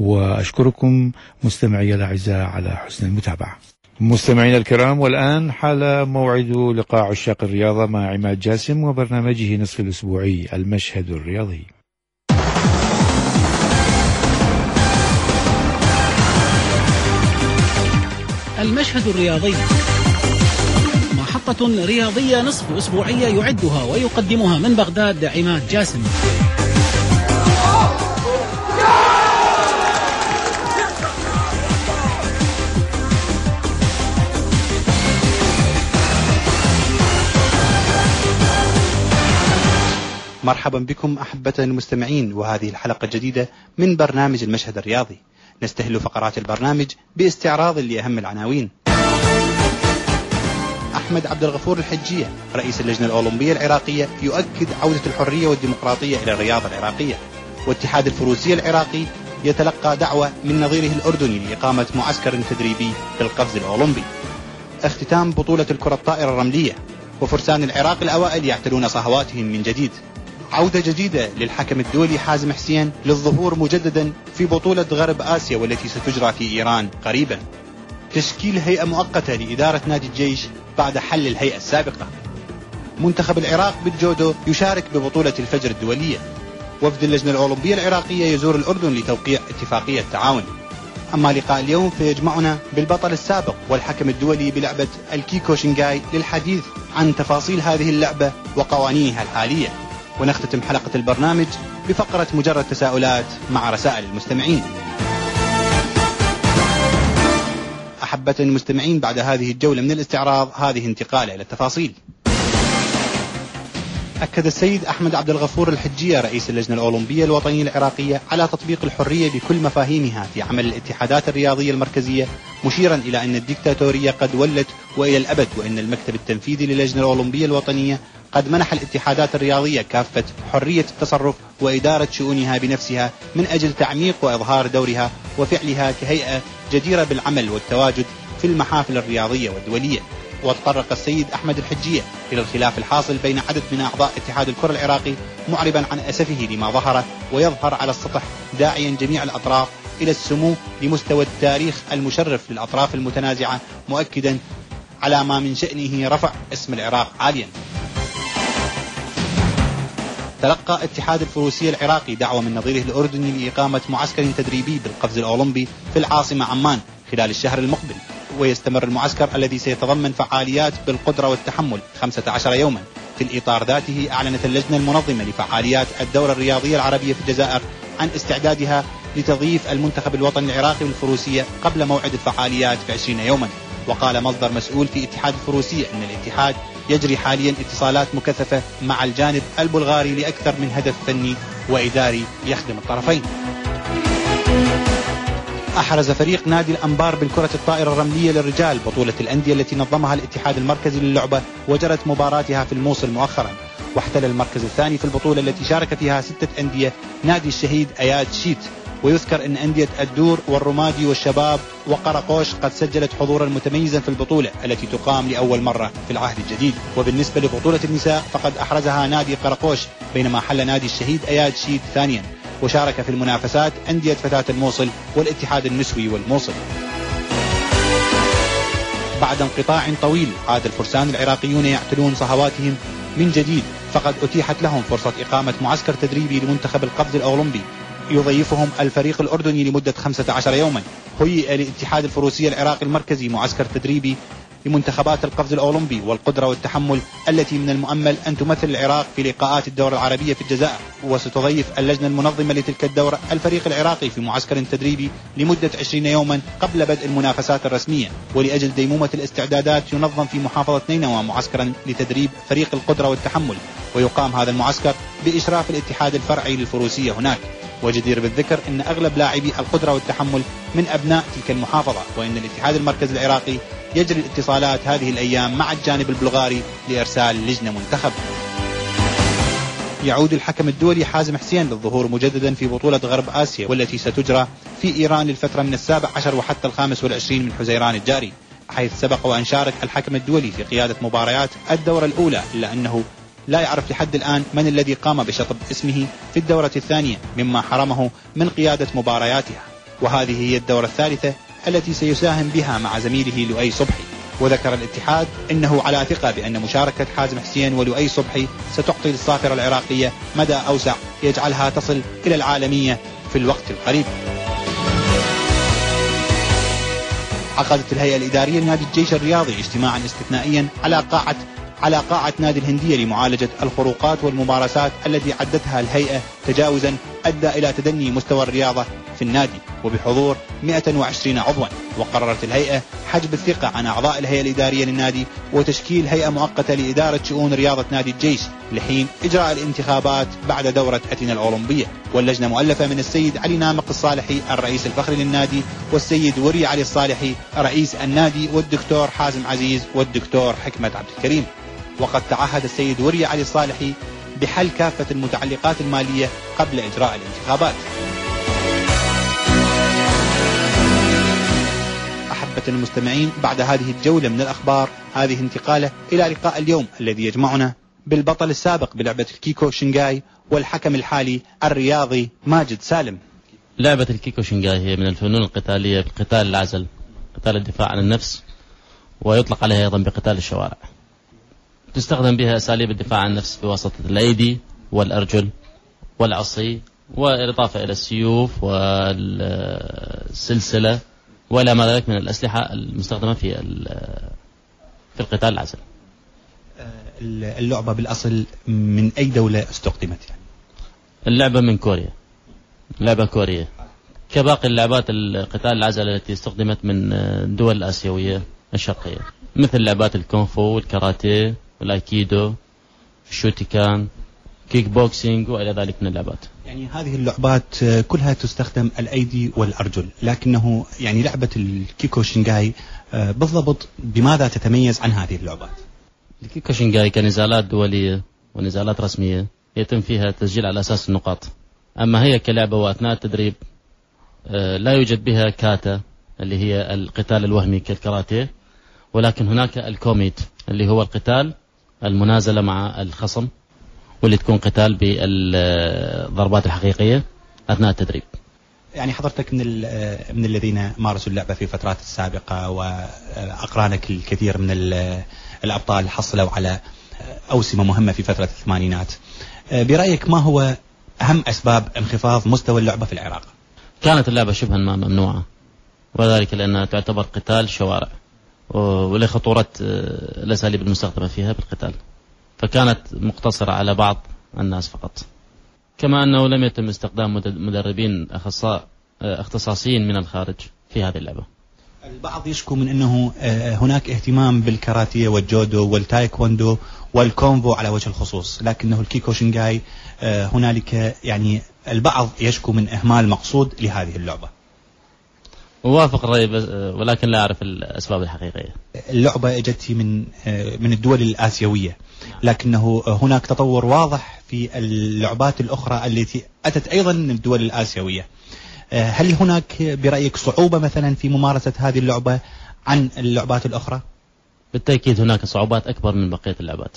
وأشكركم مستمعي الأعزاء على حسن المتابعة. مستمعينا الكرام، والآن حال موعد لقاء عشاق الرياضة مع عماد جاسم وبرنامجه نصف الأسبوعي المشهد الرياضي. المشهد الرياضي، محطة رياضية نصف أسبوعية يعدها ويقدمها من بغداد عماد جاسم. مرحبا بكم أحبتنا المستمعين، وهذه الحلقة الجديدة من برنامج المشهد الرياضي. نستهل فقرات البرنامج باستعراض لأهم العناوين. أحمد عبد الغفور الحجية رئيس اللجنة الأولمبية العراقية يؤكد عودة الحرية والديمقراطية إلى الرياضة العراقية. واتحاد الفروسية العراقي يتلقى دعوة من نظيره الأردني لإقامة معسكر تدريبي للقفز الأولمبي. اختتام بطولة الكرة الطائرة الرملية، وفرسان العراق الأوائل يعتلون صهواتهم من جديد. عودة جديدة للحكم الدولي حازم حسين للظهور مجددا في بطولة غرب آسيا والتي ستجرى في إيران قريبا. تشكيل هيئة مؤقتة لإدارة نادي الجيش بعد حل الهيئة السابقة. منتخب العراق بالجودو يشارك ببطولة الفجر الدولية. وفد اللجنة الأولمبية العراقية يزور الأردن لتوقيع اتفاقية تعاون. أما لقاء اليوم فيجمعنا بالبطل السابق والحكم الدولي بلعبة الكيكو شنغاي للحديث عن تفاصيل هذه اللعبة وقوانينها الحالية. ونختتم حلقة البرنامج بفقرة مجرد تساؤلات مع رسائل المستمعين. أحبة المستمعين، بعد هذه الجولة من الاستعراض هذه انتقالة إلى التفاصيل. أكد السيد أحمد عبد الغفور الحجية رئيس اللجنة الأولمبية الوطنية العراقية على تطبيق الحرية بكل مفاهيمها في عمل الاتحادات الرياضية المركزية، مشيرا إلى أن الديكتاتورية قد ولت وإلى الأبد، وأن المكتب التنفيذي للجنة الأولمبية الوطنية قد منح الاتحادات الرياضية كافة حرية التصرف وإدارة شؤونها بنفسها من أجل تعميق وإظهار دورها وفعلها كهيئة جديرة بالعمل والتواجد في المحافل الرياضية والدولية. وتطرق السيد أحمد الحجية إلى الخلاف الحاصل بين عدد من أعضاء اتحاد الكرة العراقي، معربا عن أسفه لما ظهر ويظهر على السطح، داعيا جميع الأطراف إلى السمو لمستوى التاريخ المشرف للأطراف المتنازعة، مؤكدا على ما من شأنه رفع اسم العراق عاليا. تلقى اتحاد الفروسية العراقي دعوة من نظيره الأردني لإقامة معسكر تدريبي بالقفز الأولمبي في العاصمة عمان خلال الشهر المقبل، ويستمر المعسكر الذي سيتضمن فعاليات بالقدرة والتحمل خمسة عشر يوما. في الإطار ذاته أعلنت اللجنة المنظمة لفعاليات الدورة الرياضية العربية في الجزائر عن استعدادها لتضييف المنتخب الوطني العراقي بالفروسية قبل موعد الفعاليات بعشرين يوما. وقال مصدر مسؤول في اتحاد الفروسية أن الاتحاد يجري حاليا اتصالات مكثفة مع الجانب البلغاري لأكثر من هدف فني وإداري يخدم الطرفين. أحرز فريق نادي الأنبار بالكرة الطائرة الرملية للرجال بطولة الأندية التي نظمها الاتحاد المركزي للعبة، وجرت مباراتها في الموصل مؤخرا، واحتل المركز الثاني في البطولة التي شارك فيها ستة أندية نادي الشهيد أياد شيت. ويذكر أن أندية الدور والرمادي والشباب وقرقوش قد سجلت حضورا متميزا في البطولة التي تقام لأول مرة في العهد الجديد. وبالنسبة لبطولة النساء فقد أحرزها نادي قرقوش، بينما حل نادي الشهيد أياد شيت ثانيا. وشارك في المنافسات أندية فتاة الموصل والاتحاد النسوي والموصل. بعد انقطاع طويل عاد الفرسان العراقيون يعتلون صهواتهم من جديد، فقد أتيحت لهم فرصة إقامة معسكر تدريبي لمنتخب القفز الأولمبي يضيفهم الفريق الأردني لمدة خمسة عشر يوما. هيئ لاتحاد الفروسية العراقي المركزي معسكر تدريبي لمنتخبات القفز الأولمبي والقدرة والتحمل التي من المؤمل أن تمثل العراق في لقاءات الدورة العربية في الجزائر. وستضيف اللجنة المنظمة لتلك الدورة الفريق العراقي في معسكر تدريبي لمدة عشرين يوما قبل بدء المنافسات الرسمية. ولأجل ديمومة الاستعدادات ينظم في محافظة نينوى معسكرا لتدريب فريق القدرة والتحمل، ويقام هذا المعسكر بإشراف الاتحاد الفرعي للفروسية هناك. وجدير بالذكر أن أغلب لاعبي القدرة والتحمل من أبناء تلك المحافظة، وأن الاتحاد المركزي العراقي يجري الاتصالات هذه الأيام مع الجانب البلغاري لإرسال لجنة منتخب. يعود الحكم الدولي حازم حسين للظهور مجددا في بطولة غرب آسيا، والتي ستجرى في إيران للفترة من السابع عشر وحتى الخامس والعشرين من حزيران الجاري، حيث سبق وأن شارك الحكم الدولي في قيادة مباريات الدورة الأولى، إلا أنه لا يعرف لحد الآن من الذي قام بشطب اسمه في الدورة الثانية، مما حرمه من قيادة مبارياتها. وهذه هي الدورة الثالثة التي سيساهم بها مع زميله لؤي صبحي. وذكر الاتحاد أنه على ثقة بأن مشاركة حازم حسين ولؤي صبحي ستعطي للصافرة العراقية مدى أوسع يجعلها تصل إلى العالمية في الوقت القريب. عقدت الهيئة الإدارية لنادي الجيش الرياضي اجتماعا استثنائيا على قاعة على قاعة نادي الهندية لمعالجة الخروقات والممارسات التي عدتها الهيئة تجاوزا أدى إلى تدني مستوى الرياضة في النادي، وبحضور مئة وعشرين عضوا. وقررت الهيئة حجب الثقة عن أعضاء الهيئة الإدارية للنادي وتشكيل هيئة مؤقتة لإدارة شؤون رياضة نادي الجيش لحين إجراء الانتخابات بعد دورة أثينا الأولمبية. واللجنة مؤلفة من السيد علي نامق الصالحي الرئيس الفخري للنادي، والسيد وري علي الصالحي رئيس النادي، والدكتور حازم عزيز، والدكتور حكمة عبد الكريم. وقد تعهد السيد وري علي الصالحي بحل كافة المتعلقات المالية قبل إجراء الانتخابات. أحبة المستمعين، بعد هذه الجولة من الأخبار هذه انتقالة إلى لقاء اليوم الذي يجمعنا بالبطل السابق بلعبة الكيكو شنغاي والحكم الحالي الرياضي ماجد سالم. لعبة الكيكو شنغاي هي من الفنون القتالية بقتال العزل قتال الدفاع عن النفس، ويطلق عليها أيضا بقتال الشوارع. تستخدم بها أساليب الدفاع عن النفس بواسطة الأيدي والأرجل والعصي، والإضافة إلى السيوف والسلسلة ولا ما ذلك من الأسلحة المستخدمة في في القتال العزل. اللعبة بالأصل من أي دولة استخدمت يعني؟ اللعبة من كوريا، لعبة كورية كباقي اللعبات القتال العزل التي استخدمت من الدول الآسيوية الشرقية، مثل لعبات الكونفو والكاراتيه والأيكيدو، الشوتيكان، كيك بوكسينج وإلى ذلك من اللعبات. يعني هذه اللعبات كلها تستخدم الأيدي والأرجل، لكنه يعني لعبة الكيكوشينغاي بالضبط بماذا تتميز عن هذه اللعبات؟ الكيكوشينغاي كنزالات دولية ونزالات رسمية يتم فيها تسجيل على أساس النقاط، أما هي كلعبة وأثناء التدريب لا يوجد بها كاتا اللي هي القتال الوهمي كالكاراتيه، ولكن هناك الكوميت اللي هو القتال المنازلة مع الخصم، واللي تكون قتال بالضربات الحقيقية أثناء التدريب. يعني حضرتك من من الذين مارسوا اللعبة في فترات السابقة، وأقرانك الكثير من الأبطال حصلوا على أوسمة مهمة في فترة الثمانينات، برأيك ما هو أهم أسباب انخفاض مستوى اللعبة في العراق؟ كانت اللعبة شبها ما ممنوعة، وذلك لأنها تعتبر قتال شوارع ولخطورة الأساليب المستخدمة فيها بالقتال، فكانت مقتصرة على بعض الناس فقط. كما أنه لم يتم استخدام مدربين أخصاء اختصاصيين من الخارج في هذه اللعبة. البعض يشكو من أنه هناك اهتمام بالكاراتيه والجودو والتايكوندو والكونفو على وجه الخصوص، لكنه الكيكوشينغاي هنالك يعني البعض يشكو من إهمال مقصود لهذه اللعبة. ووافق الرأي، ولكن لا أعرف الأسباب الحقيقية. اللعبة اجت من من الدول الآسيوية، لكنه هناك تطور واضح في اللعبات الأخرى التي أتت أيضا من الدول الآسيوية. هل هناك برأيك صعوبة مثلا في ممارسة هذه اللعبة عن اللعبات الأخرى؟ بالتأكيد هناك صعوبات أكبر من بقية اللعبات.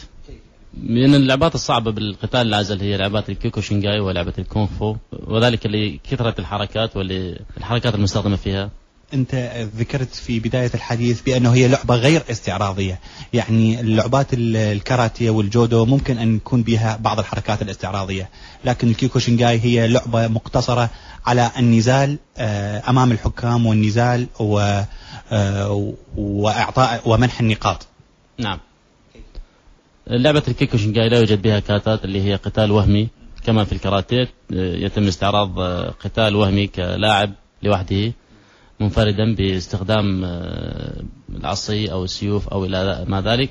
من اللعبات الصعبة بالقتال العزل هي لعبات الكيكوشينغاي ولعبة الكونفو، وذلك لكثرة الحركات والحركات المستخدمة فيها. أنت ذكرت في بداية الحديث بأنه هي لعبة غير استعراضية، يعني اللعبات الكاراتيه والجودو ممكن أن يكون بها بعض الحركات الاستعراضية، لكن الكيكوشينغاي هي لعبة مقتصرة على النزال أمام الحكام والنزال وإعطاء ومنح النقاط. نعم. لعبة الكيكوشينغاي لا يوجد بها كاتات اللي هي قتال وهمي كما في الكاراتيه، يتم استعراض قتال وهمي كلاعب لوحده منفردا باستخدام العصي أو السيوف أو إلى ما ذلك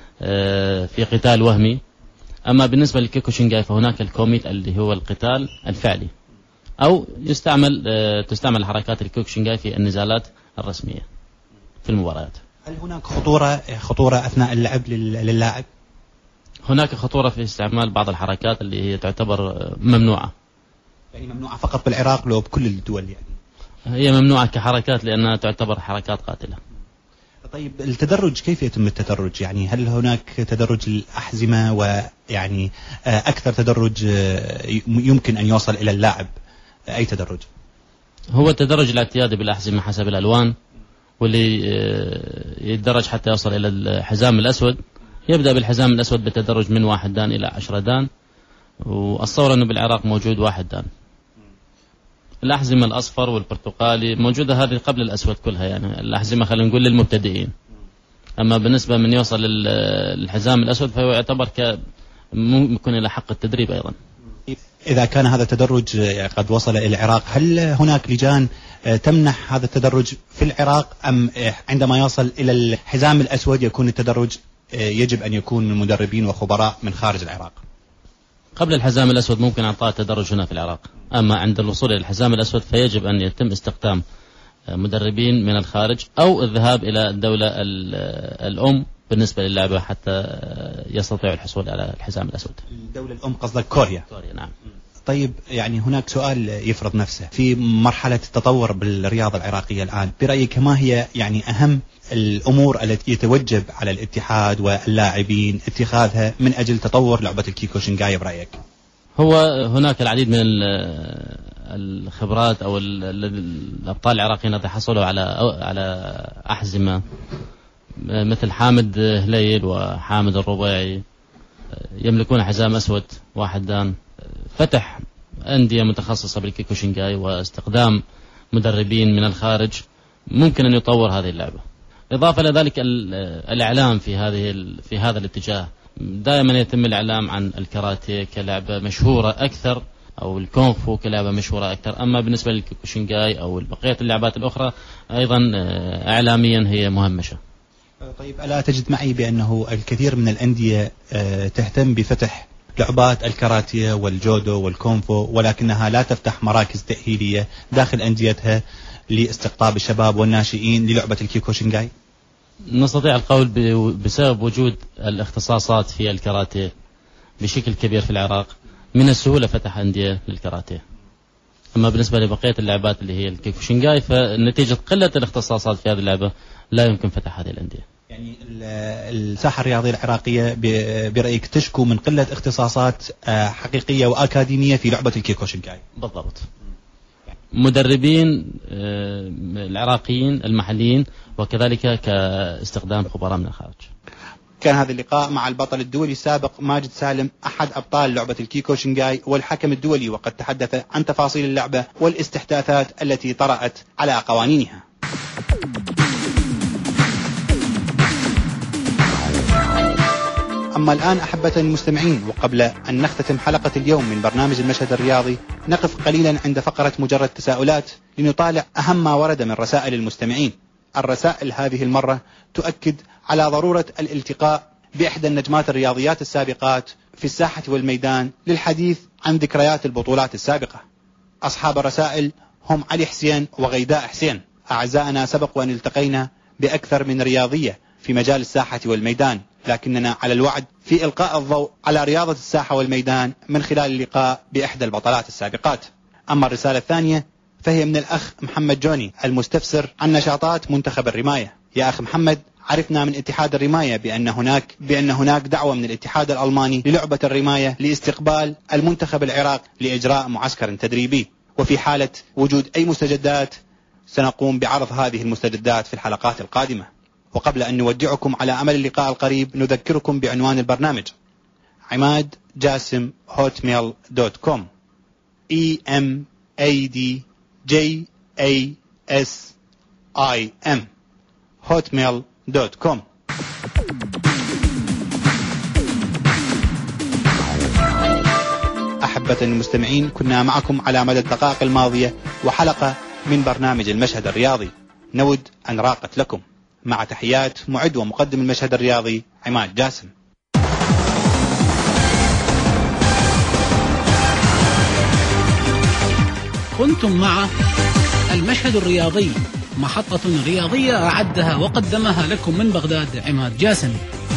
في قتال وهمي. أما بالنسبة للكيكوشينغاي فهناك الكوميت اللي هو القتال الفعلي، أو يستعمل تستعمل حركات الكيكوشينغاي في النزالات الرسمية في المباريات. هل هناك خطورة خطورة أثناء اللعب للاعب؟ هناك خطورة في استعمال بعض الحركات اللي هي تعتبر ممنوعة. يعني ممنوعة فقط بالعراق لو بكل الدول؟ يعني هي ممنوعة كحركات لأنها تعتبر حركات قاتلة. طيب التدرج كيف يتم التدرج؟ يعني هل هناك تدرج الأحزمة، ويعني أكثر تدرج يمكن أن يوصل إلى اللاعب أي تدرج؟ هو التدرج الاعتيادي بالأحزمة حسب الألوان، واللي يتدرج حتى يوصل إلى الحزام الأسود. يبدأ بالحزام الأسود بالتدرج من واحد دان إلى عشرة دان، والصورة أنه بالعراق موجود واحد دان. الأحزمة الأصفر والبرتقالي موجودة هذه قبل الأسود كلها، يعني الأحزمة خلينا نقول للمبتدئين. أما بالنسبة من يوصل للحزام الأسود فهو يعتبر ك ممكن إلى حق التدريب أيضا. إذا كان هذا التدرج قد وصل إلى العراق، هل هناك لجان تمنح هذا التدرج في العراق، أم عندما يصل إلى الحزام الأسود يكون التدرج يجب أن يكون من مدربين وخبراء من خارج العراق؟ قبل الحزام الأسود ممكن إعطاء التدرج هنا في العراق، أما عند الوصول إلى الحزام الأسود فيجب أن يتم استخدام مدربين من الخارج أو الذهاب إلى الدولة الأم بالنسبة للعبة حتى يستطيعوا الحصول على الحزام الأسود. الدولة الأم قصدك كوريا؟ كوريا نعم. طيب يعني هناك سؤال يفرض نفسه في مرحلة التطور بالرياضة العراقية الآن، برأيك ما هي يعني أهم الأمور التي يتوجب على الاتحاد واللاعبين اتخاذها من أجل تطور لعبة الكيكوشينغاي برأيك؟ هو هناك العديد من الخبرات أو الأبطال العراقيين الذين حصلوا على على أحزمة مثل حامد هليل وحامد الربيعي، يملكون حزام أسود واحد دان. فتح أندية متخصصة بالكيكوشنغاي واستخدام مدربين من الخارج ممكن أن يطور هذه اللعبة. إضافة إلى ذلك الإعلام في هذه في هذا الاتجاه، دائما يتم الإعلام عن الكاراتيه كلعبة مشهورة أكثر أو الكونغفو كلعبة مشهورة أكثر. أما بالنسبة للكيكوشنغاي أو بقية اللعبات الأخرى أيضا إعلاميا هي مهمشة. طيب، ألا تجد معي بأنه الكثير من الأندية تهتم بفتح لعبات الكاراتيه والجودو والكونفو، ولكنها لا تفتح مراكز تأهيلية داخل أنديتها لاستقطاب الشباب والناشئين للعبة الكيكوشنغاي؟ نستطيع القول بسبب وجود الاختصاصات في الكاراتيه بشكل كبير في العراق من السهولة فتح أندية للكاراتيه. أما بالنسبة لبقية اللعبات اللي هي الكيكوشنغاي فنتيجة قلة الاختصاصات في هذه اللعبة لا يمكن فتح هذه الأندية. يعني الساحة الرياضية العراقية برأيك تشكو من قلة اختصاصات حقيقية وأكاديمية في لعبة الكيكوشنغاي؟ بالضبط. مدربين العراقيين المحليين وكذلك كاستخدام خبراء من الخارج. كان هذا اللقاء مع البطل الدولي السابق ماجد سالم أحد أبطال لعبة الكيكوشنغاي والحكم الدولي، وقد تحدث عن تفاصيل اللعبة والاستحداثات التي طرأت على قوانينها. أما الآن أحبة المستمعين، وقبل أن نختتم حلقة اليوم من برنامج المشهد الرياضي، نقف قليلا عند فقرة مجرد تساؤلات لنطالع أهم ما ورد من رسائل المستمعين. الرسائل هذه المرة تؤكد على ضرورة الالتقاء بإحدى النجمات الرياضيات السابقات في الساحة والميدان للحديث عن ذكريات البطولات السابقة. أصحاب الرسائل هم علي حسين وغيداء حسين. أعزائنا، سبق وأن التقينا بأكثر من رياضية في مجال الساحة والميدان، لكننا على الوعد في إلقاء الضوء على رياضة الساحة والميدان من خلال اللقاء بإحدى البطلات السابقات. أما الرسالة الثانية فهي من الأخ محمد جوني المستفسر عن نشاطات منتخب الرماية. يا أخ محمد، عرفنا من اتحاد الرماية بأن هناك بأن هناك دعوة من الاتحاد الألماني للعبة الرماية لاستقبال المنتخب العراقي لإجراء معسكر تدريبي، وفي حالة وجود أي مستجدات سنقوم بعرض هذه المستجدات في الحلقات القادمة. وقبل أن نودعكم على أمل اللقاء القريب نذكركم بعنوان البرنامج: عماد جاسم هوتميل دوت كوم E M A D J A S I M هوتميل دوت كوم. أحبة المستمعين، كنا معكم على مدى الدقائق الماضية وحلقة من برنامج المشهد الرياضي، نود أن راقت لكم. مع تحيات معد ومقدم المشهد الرياضي عماد جاسم. كنتم مع المشهد الرياضي، محطة رياضية أعدها وقدمها لكم من بغداد عماد جاسم.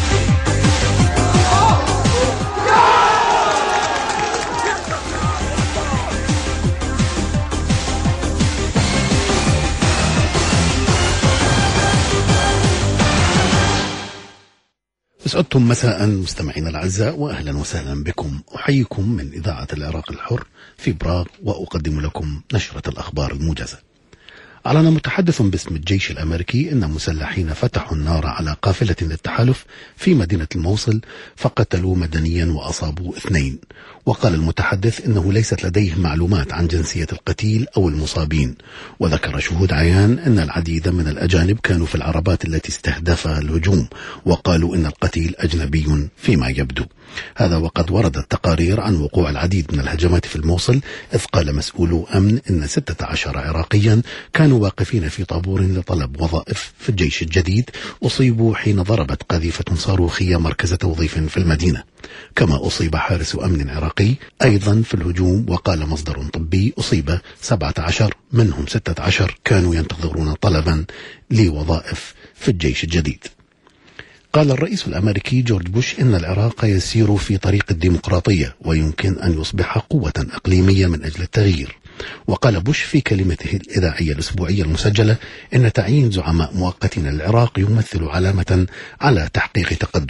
أسعدتم مساء مستمعينا الأعزاء، وأهلا وسهلا بكم. أحييكم من إذاعة العراق الحر في براغ، وأقدم لكم نشرة الأخبار الموجزة. أعلن متحدث باسم الجيش الأمريكي أن مسلحين فتحوا النار على قافلة للتحالف في مدينة الموصل فقتلوا مدنيا وأصابوا اثنين. وقال المتحدث إنه ليست لديه معلومات عن جنسية القتيل أو المصابين، وذكر شهود عيان أن العديد من الأجانب كانوا في العربات التي استهدفها الهجوم، وقالوا إن القتيل أجنبي فيما يبدو. هذا وقد وردت تقارير عن وقوع العديد من الهجمات في الموصل، إذ قال مسؤولو أمن إن ستة عشر عراقيا كانوا واقفين في طابور لطلب وظائف في الجيش الجديد أصيبوا حين ضربت قذيفة صاروخية مركز توظيف في المدينة. كما أصيب حارس أمن عراقي أيضا في الهجوم، وقال مصدر طبي أصيب سبعة عشر منهم ستة عشر كانوا ينتظرون طلبا لوظائف في الجيش الجديد. قال الرئيس الأمريكي جورج بوش إن العراق يسير في طريق الديمقراطية ويمكن أن يصبح قوة إقليمية من أجل التغيير. وقال بوش في كلمته الإذاعية الأسبوعية المسجلة إن تعيين زعماء مؤقتين للعراق يمثل علامة على تحقيق تقدم.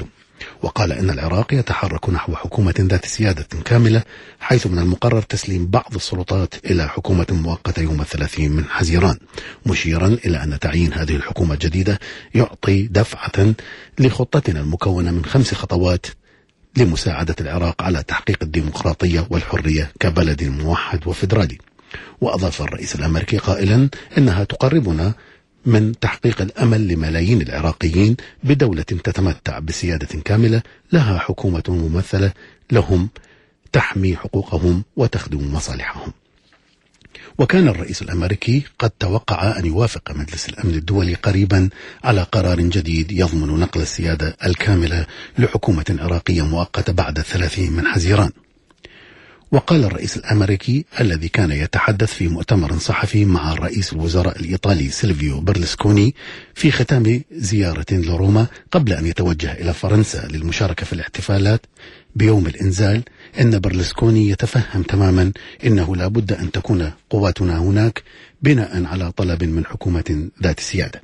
وقال إن العراق يتحرك نحو حكومة ذات سيادة كاملة، حيث من المقرر تسليم بعض السلطات إلى حكومة مؤقتة يوم الثلاثين من حزيران، مشيرا إلى أن تعيين هذه الحكومة الجديدة يعطي دفعة لخطتنا المكونة من خمس خطوات لمساعدة العراق على تحقيق الديمقراطية والحرية كبلد موحد وفيدرالي. وأضاف الرئيس الأمريكي قائلا إنها تقربنا من تحقيق الأمل لملايين العراقيين بدولة تتمتع بسيادة كاملة لها حكومة ممثلة لهم تحمي حقوقهم وتخدم مصالحهم. وكان الرئيس الأمريكي قد توقع أن يوافق مجلس الأمن الدولي قريبا على قرار جديد يضمن نقل السيادة الكاملة لحكومة عراقية مؤقتة بعد الثلاثين من حزيران. وقال الرئيس الأمريكي الذي كان يتحدث في مؤتمر صحفي مع رئيس الوزراء الإيطالي سيلفيو برلسكوني في ختام زيارة لروما قبل أن يتوجه إلى فرنسا للمشاركة في الاحتفالات بيوم الإنزال، إن برلسكوني يتفهم تماما إنه لا بد أن تكون قواتنا هناك بناء على طلب من حكومة ذات سيادة.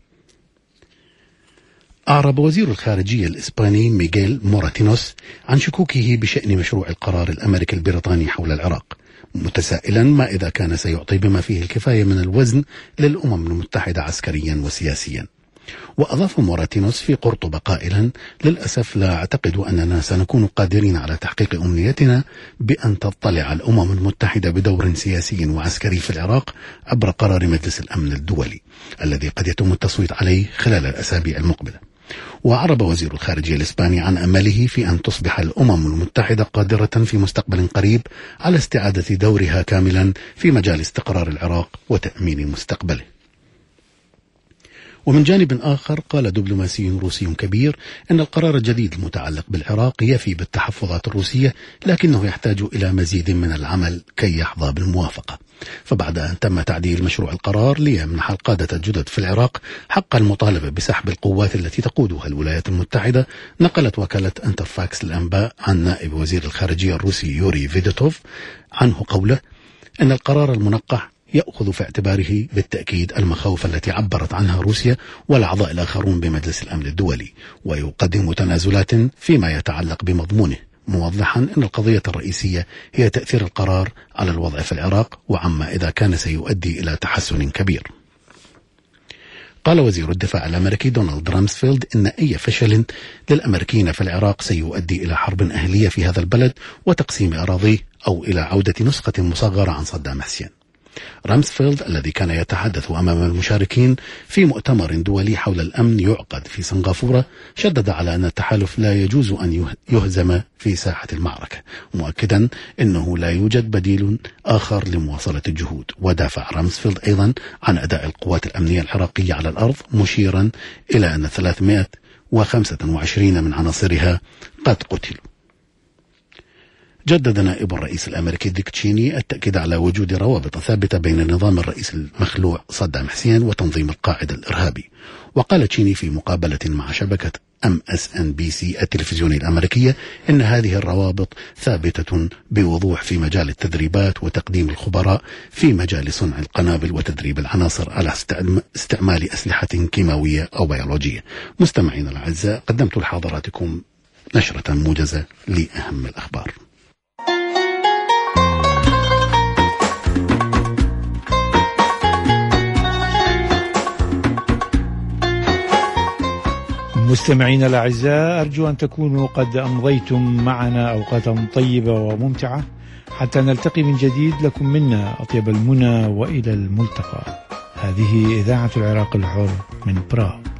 أعرب وزير الخارجية الإسباني ميغيل موراتينوس عن شكوكه بشأن مشروع القرار الأمريكي البريطاني حول العراق، متسائلا ما إذا كان سيعطي بما فيه الكفاية من الوزن للأمم المتحدة عسكريا وسياسيا. وأضاف موراتينوس في قرطبة قائلا: للأسف لا أعتقد أننا سنكون قادرين على تحقيق أمنيتنا بأن تطلع الأمم المتحدة بدور سياسي وعسكري في العراق عبر قرار مجلس الأمن الدولي الذي قد يتم التصويت عليه خلال الأسابيع المقبلة. وأعرب وزير الخارجية الإسباني عن أمله في أن تصبح الأمم المتحدة قادرة في مستقبل قريب على استعادة دورها كاملا في مجال استقرار العراق وتأمين مستقبله. ومن جانب آخر قال دبلوماسي روسي كبير أن القرار الجديد المتعلق بالعراق يفي بالتحفظات الروسية، لكنه يحتاج إلى مزيد من العمل كي يحظى بالموافقة. فبعد أن تم تعديل مشروع القرار ليمنح القادة الجدد في العراق حق المطالبة بسحب القوات التي تقودها الولايات المتحدة، نقلت وكالة انترفاكس للأنباء عن نائب وزير الخارجية الروسي يوري فيدوتوف عنه قوله أن القرار المنقح يأخذ في اعتباره بالتأكيد المخاوف التي عبرت عنها روسيا والأعضاء الآخرون بمجلس الأمن الدولي، ويقدم تنازلات فيما يتعلق بمضمونه، موضحا أن القضية الرئيسية هي تأثير القرار على الوضع في العراق وعما إذا كان سيؤدي إلى تحسن كبير. قال وزير الدفاع الأمريكي دونالد رامسفيلد إن أي فشل للأمريكيين في العراق سيؤدي إلى حرب أهلية في هذا البلد وتقسيم أراضيه أو إلى عودة نسخة مصغرة عن صدام حسين. رامسفيلد الذي كان يتحدث أمام المشاركين في مؤتمر دولي حول الأمن يعقد في سنغافورة شدد على أن التحالف لا يجوز أن يهزم في ساحة المعركة، مؤكدا أنه لا يوجد بديل آخر لمواصلة الجهود. ودافع رامسفيلد أيضا عن أداء القوات الأمنية العراقية على الأرض، مشيرا إلى أن ثلاثمائة وخمسة وعشرين من عناصرها قد قتلوا. جدد نائب الرئيس الأمريكي ديك تشيني التأكيد على وجود روابط ثابتة بين نظام الرئيس المخلوع صدام حسين وتنظيم القاعدة الإرهابي. وقال تشيني في مقابلة مع شبكة أم إس إن بي سي التلفزيونية الأمريكية إن هذه الروابط ثابتة بوضوح في مجال التدريبات وتقديم الخبراء في مجال صنع القنابل وتدريب العناصر على استعمال أسلحة كيماوية أو بيولوجية. مستمعينا الأعزاء، قدمت لحضراتكم نشرة موجزة لأهم الأخبار. مستمعينا الأعزاء، أرجو أن تكونوا قد أمضيتم معنا أوقاتا طيبة وممتعة حتى نلتقي من جديد. لكم منا أطيب المنى وإلى الملتقى. هذه إذاعة العراق الحر من براغ.